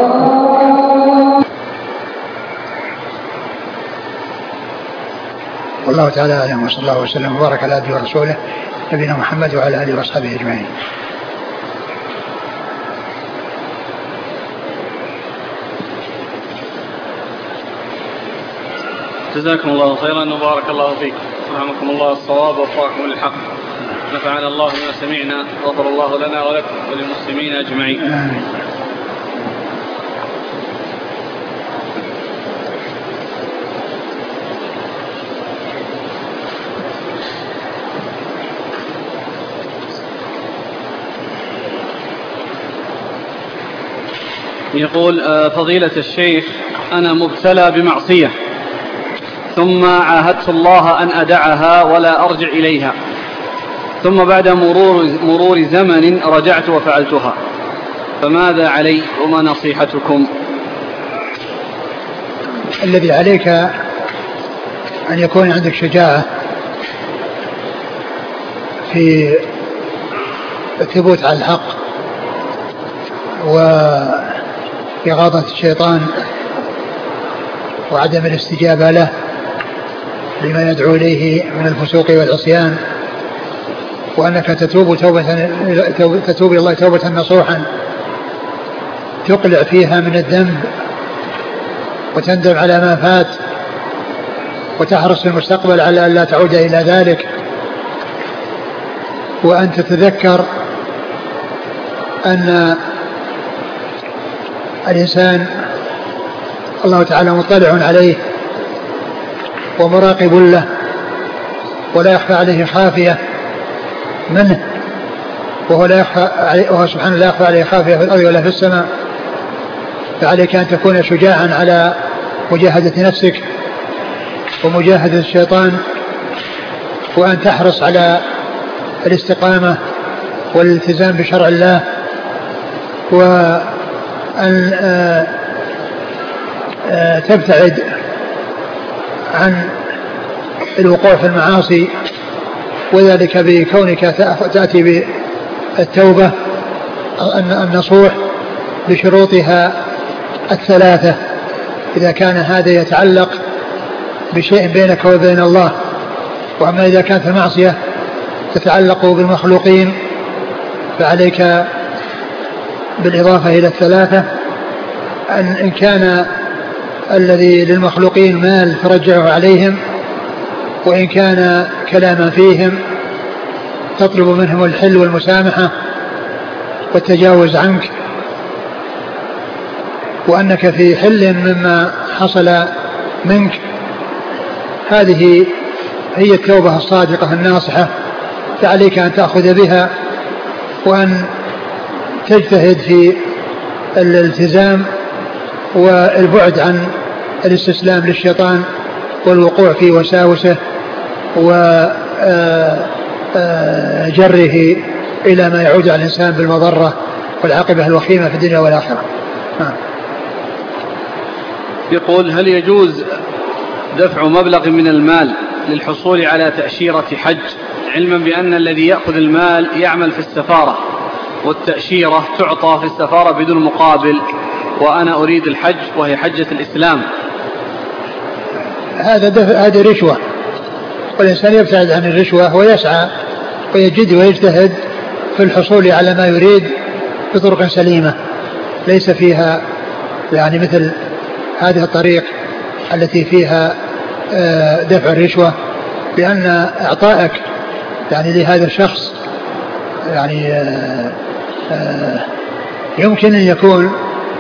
والله تعالى أعلم، وصلى الله وسلم وبارك على عبده ورسوله نبينا محمد وعلى آله وأصحابه أجمعين. جزاكم الله خيرا وبارك الله فيكم، رحمكم الله الصواب ووفقكم للحق، نفعنا الله بما سمعنا، غفر الله لنا ولكم وللمسلمين أجمعين. آمين. يقول: فضيلة الشيخ، أنا مبتلى بمعصية ثم عاهدت الله أن أدعها ولا أرجع إليها، ثم بعد مرور زمن رجعت وفعلتها، فماذا علي وما نصيحتكم؟ الذي عليك أن يكون عندك شجاعة في الثبوت على الحق وإغاظة الشيطان وعدم الاستجابة له لما يدعو إليه من الفسوق والعصيان، وأنك تتوب إلى الله توبة نصوحا تقلع فيها من الذنب وتندم على ما فات وتحرص في المستقبل على أن لا تعود إلى ذلك، وأن تتذكر أن الإنسان الله تعالى مطلع عليه ومراقب له ولا يخفى عليه خافية منه، وهو سبحانه لا يخفى عليه خافية في الأرض ولا في السماء. فعليك أن تكون شجاعا على مجاهدة نفسك ومجاهدة الشيطان، وأن تحرص على الاستقامة والالتزام بشرع الله، وأن تبتعد عن الوقوع في المعاصي، وذلك بكونك تأتي بالتوبة النصوح بشروطها الثلاثة، إذا كان هذا يتعلق بشيء بينك وبين الله. وأما إذا كانت المعصية تتعلق بالمخلوقين فعليك بالإضافة إلى الثلاثة، إن كان الذي للمخلوقين مال ترجعه عليهم، وإن كان كلاما فيهم تطلب منهم الحل والمسامحة والتجاوز عنك، وأنك في حل مما حصل منك. هذه هي التوبة الصادقة الناصحة، فعليك أن تأخذ بها وأن تجتهد في الالتزام والبعد عن الاستسلام للشيطان والوقوع في وساوسه وجره إلى ما يعود على الإنسان بالمضرة والعاقبة الوخيمة في الدنيا والآخرة. يقول: هل يجوز دفع مبلغ من المال للحصول على تأشيرة حج، علما بأن الذي يأخذ المال يعمل في السفارة والتأشيرة تعطى في السفارة بدون مقابل، وأنا أريد الحج وهي حجة الإسلام؟ هذا رشوة، والإنسان يبتعد عن الرشوة ويسعى ويجد ويجتهد في الحصول على ما يريد بطرق سليمة ليس فيها يعني مثل هذه الطريق التي فيها دفع الرشوة، لأن إعطائك يعني لهذا الشخص يعني يمكن أن يكون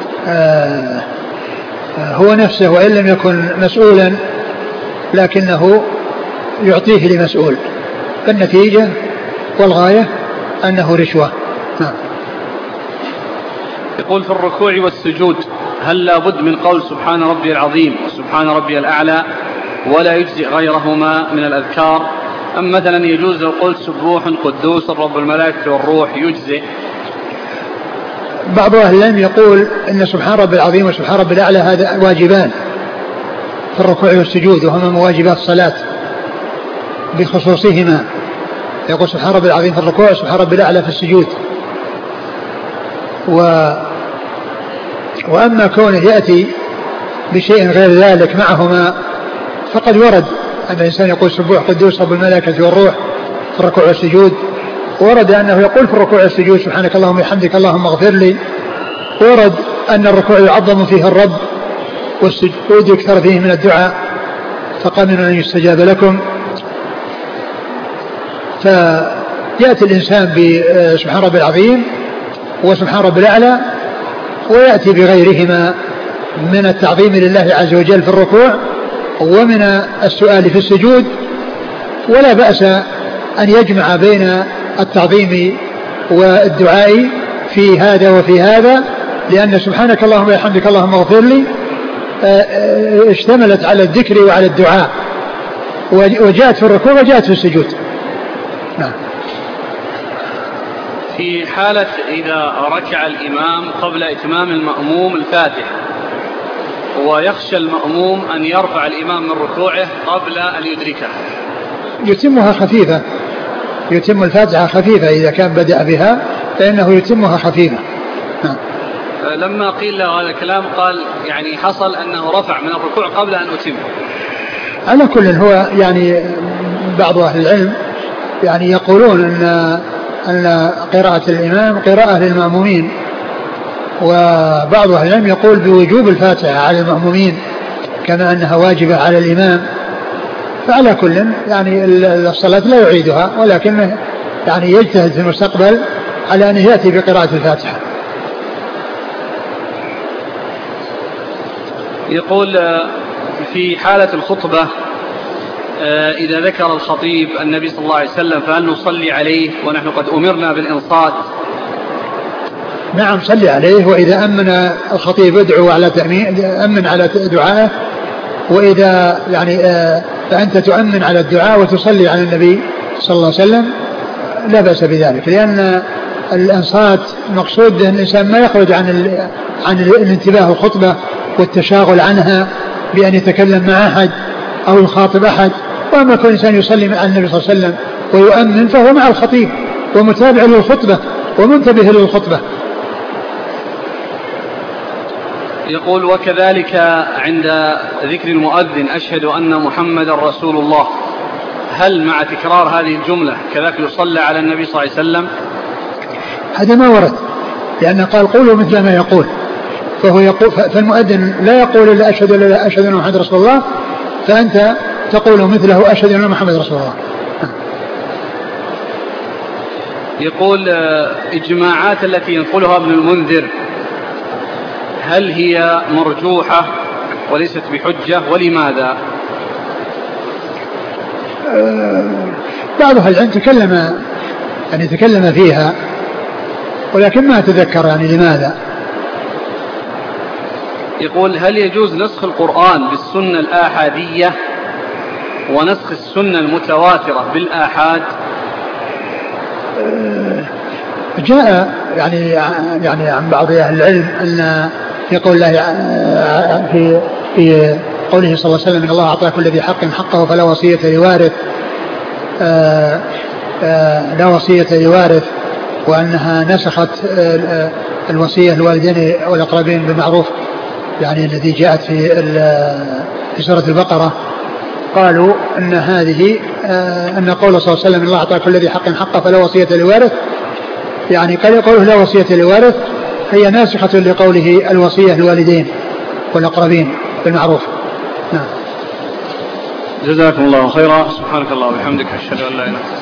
هو نفسه وإن لم يكن مسؤولا لكنه يعطيه لمسؤول، فالنتيجة والغاية أنه رشوة. يقول في الركوع والسجود هل لا بد من قول سبحان ربي العظيم وسبحان ربي الأعلى ولا يجزئ غيرهما من الأذكار، أم مثلا يجوز لو قلت سبوح قدوس رب الملائكة والروح يجزئ؟ بعض أهل العلم يقول إن سبحان ربي العظيم وسبحان ربي الأعلى هذا واجبان في الركوع والسجود، وهما مواجبات الصلاة بخصوصهما، يقول سبحان ربي العظيم في الركوع وسبحان ربي الأعلى في السجود. وأما كونه يأتي بشيء غير ذلك معهما فقد ورد أن الإنسان يقول سبوح قدوس رب الملائكة والروح في الركوع والسجود، ورد أنه يقول في الركوع والسجود سبحانك اللهم وبحمدك اللهم اغفر لي، ورد أن الركوع يعظم فيه الرب والسجود يكثر فيه من الدعاء فقامنوا أن يستجاب لكم. فيأتي الإنسان بسبحان ربي العظيم وسبحان ربي الأعلى، ويأتي بغيرهما من التعظيم لله عز وجل في الركوع ومن السؤال في السجود، ولا بأس أن يجمع بين التعظيم والدعاء في هذا وفي هذا، لأن سبحانك اللهم وبحمدك اللهم اغفر لي اشتملت على الذكر وعلى الدعاء، وجاءت في الركوع وجاءت في السجود. نعم. في حالة إذا ركع الإمام قبل إتمام المأموم الفاتحة ويخشى المأموم أن يرفع الإمام من ركوعه قبل أن يدركه، يتمها خفيفة، يتم الفاتحة خفيفة إذا كان بدأ بها فإنه يتمها خفيفة. لما قيل له هذا الكلام قال يعني حصل أنه رفع من الركوع قبل أن أتم. على كل هو يعني بعض أهل العلم يعني يقولون أن قراءة الإمام قراءة للمأمومين، وبعض أهل العلم يقول بوجوب الفاتحة على المأمومين كما أنها واجبة على الإمام. فعلى كل يعني الصلاة لا يعيدها، ولكن يعني يجتهد في المستقبل على أن يأتي بقراءة الفاتحة. يقول في حالة الخطبة إذا ذكر الخطيب النبي صلى الله عليه وسلم فهل نصلي عليه ونحن قد أمرنا بالإنصات؟ نعم صلي عليه، وإذا أمن الخطيب ادعو على أمن على دعائه، وإذا يعني فأنت تؤمن على الدعاء وتصلي على النبي صلى الله عليه وسلم لا بأس بذلك، لأن الإنصات مقصود أن الإنسان ما يخرج عن الانتباه الخطبة والتشاغل عنها بأن يتكلم مع أحد أو يخاطب أحد. وأما كل إنسان يصلي مع النبي صلى الله عليه وسلم ويؤمن فهو مع الخطيب ومتابع للخطبة ومنتبه للخطبة. يقول وكذلك عند ذكر المؤذن أشهد أن محمد رسول الله، هل مع تكرار هذه الجملة كذلك يصلى على النبي صلى الله عليه وسلم؟ هذا ما ورد، لأنه قال قولوا مثل ما يقول، فهو يقول فالمؤذن لا يقول إلا أشهد أن محمد رسول الله، فأنت تقول مثله أشهد أن محمد رسول الله. يقول إجماعات التي ينقلها ابن المنذر هل هي مرجوحة وليست بحجة ولماذا؟ بعض أهل العلم تكلم فيها ولكن ما أتذكر يعني لماذا. يقول هل يجوز نسخ القرآن بالسنة الآحادية ونسخ السنة المتواترة بالآحاد؟ جاء يعني عن بعض أهل العلم أن في قول الله في قوله صلى الله عليه وسلم إن الله أعطى كل ذي حق حقه فلا وصية لوارث لا وصية لوارث، وأنها نسخت الوصية للوالدين والأقربين بالمعروف يعني الذي جاءت في سورة البقرة. قالوا أن هذه أن قول صلى الله عليه وسلم إن الله أعطى كل ذي حق حقه فلا وصية لوارث، يعني قال قوله لا وصية لوارث هي ناسخة لقوله الوصية للوالدين والأقربين بالمعروف، نعم. جزاكم الله خيرا. سبحانك الله وبحمدك أشهد أن لا إله إلا أنت.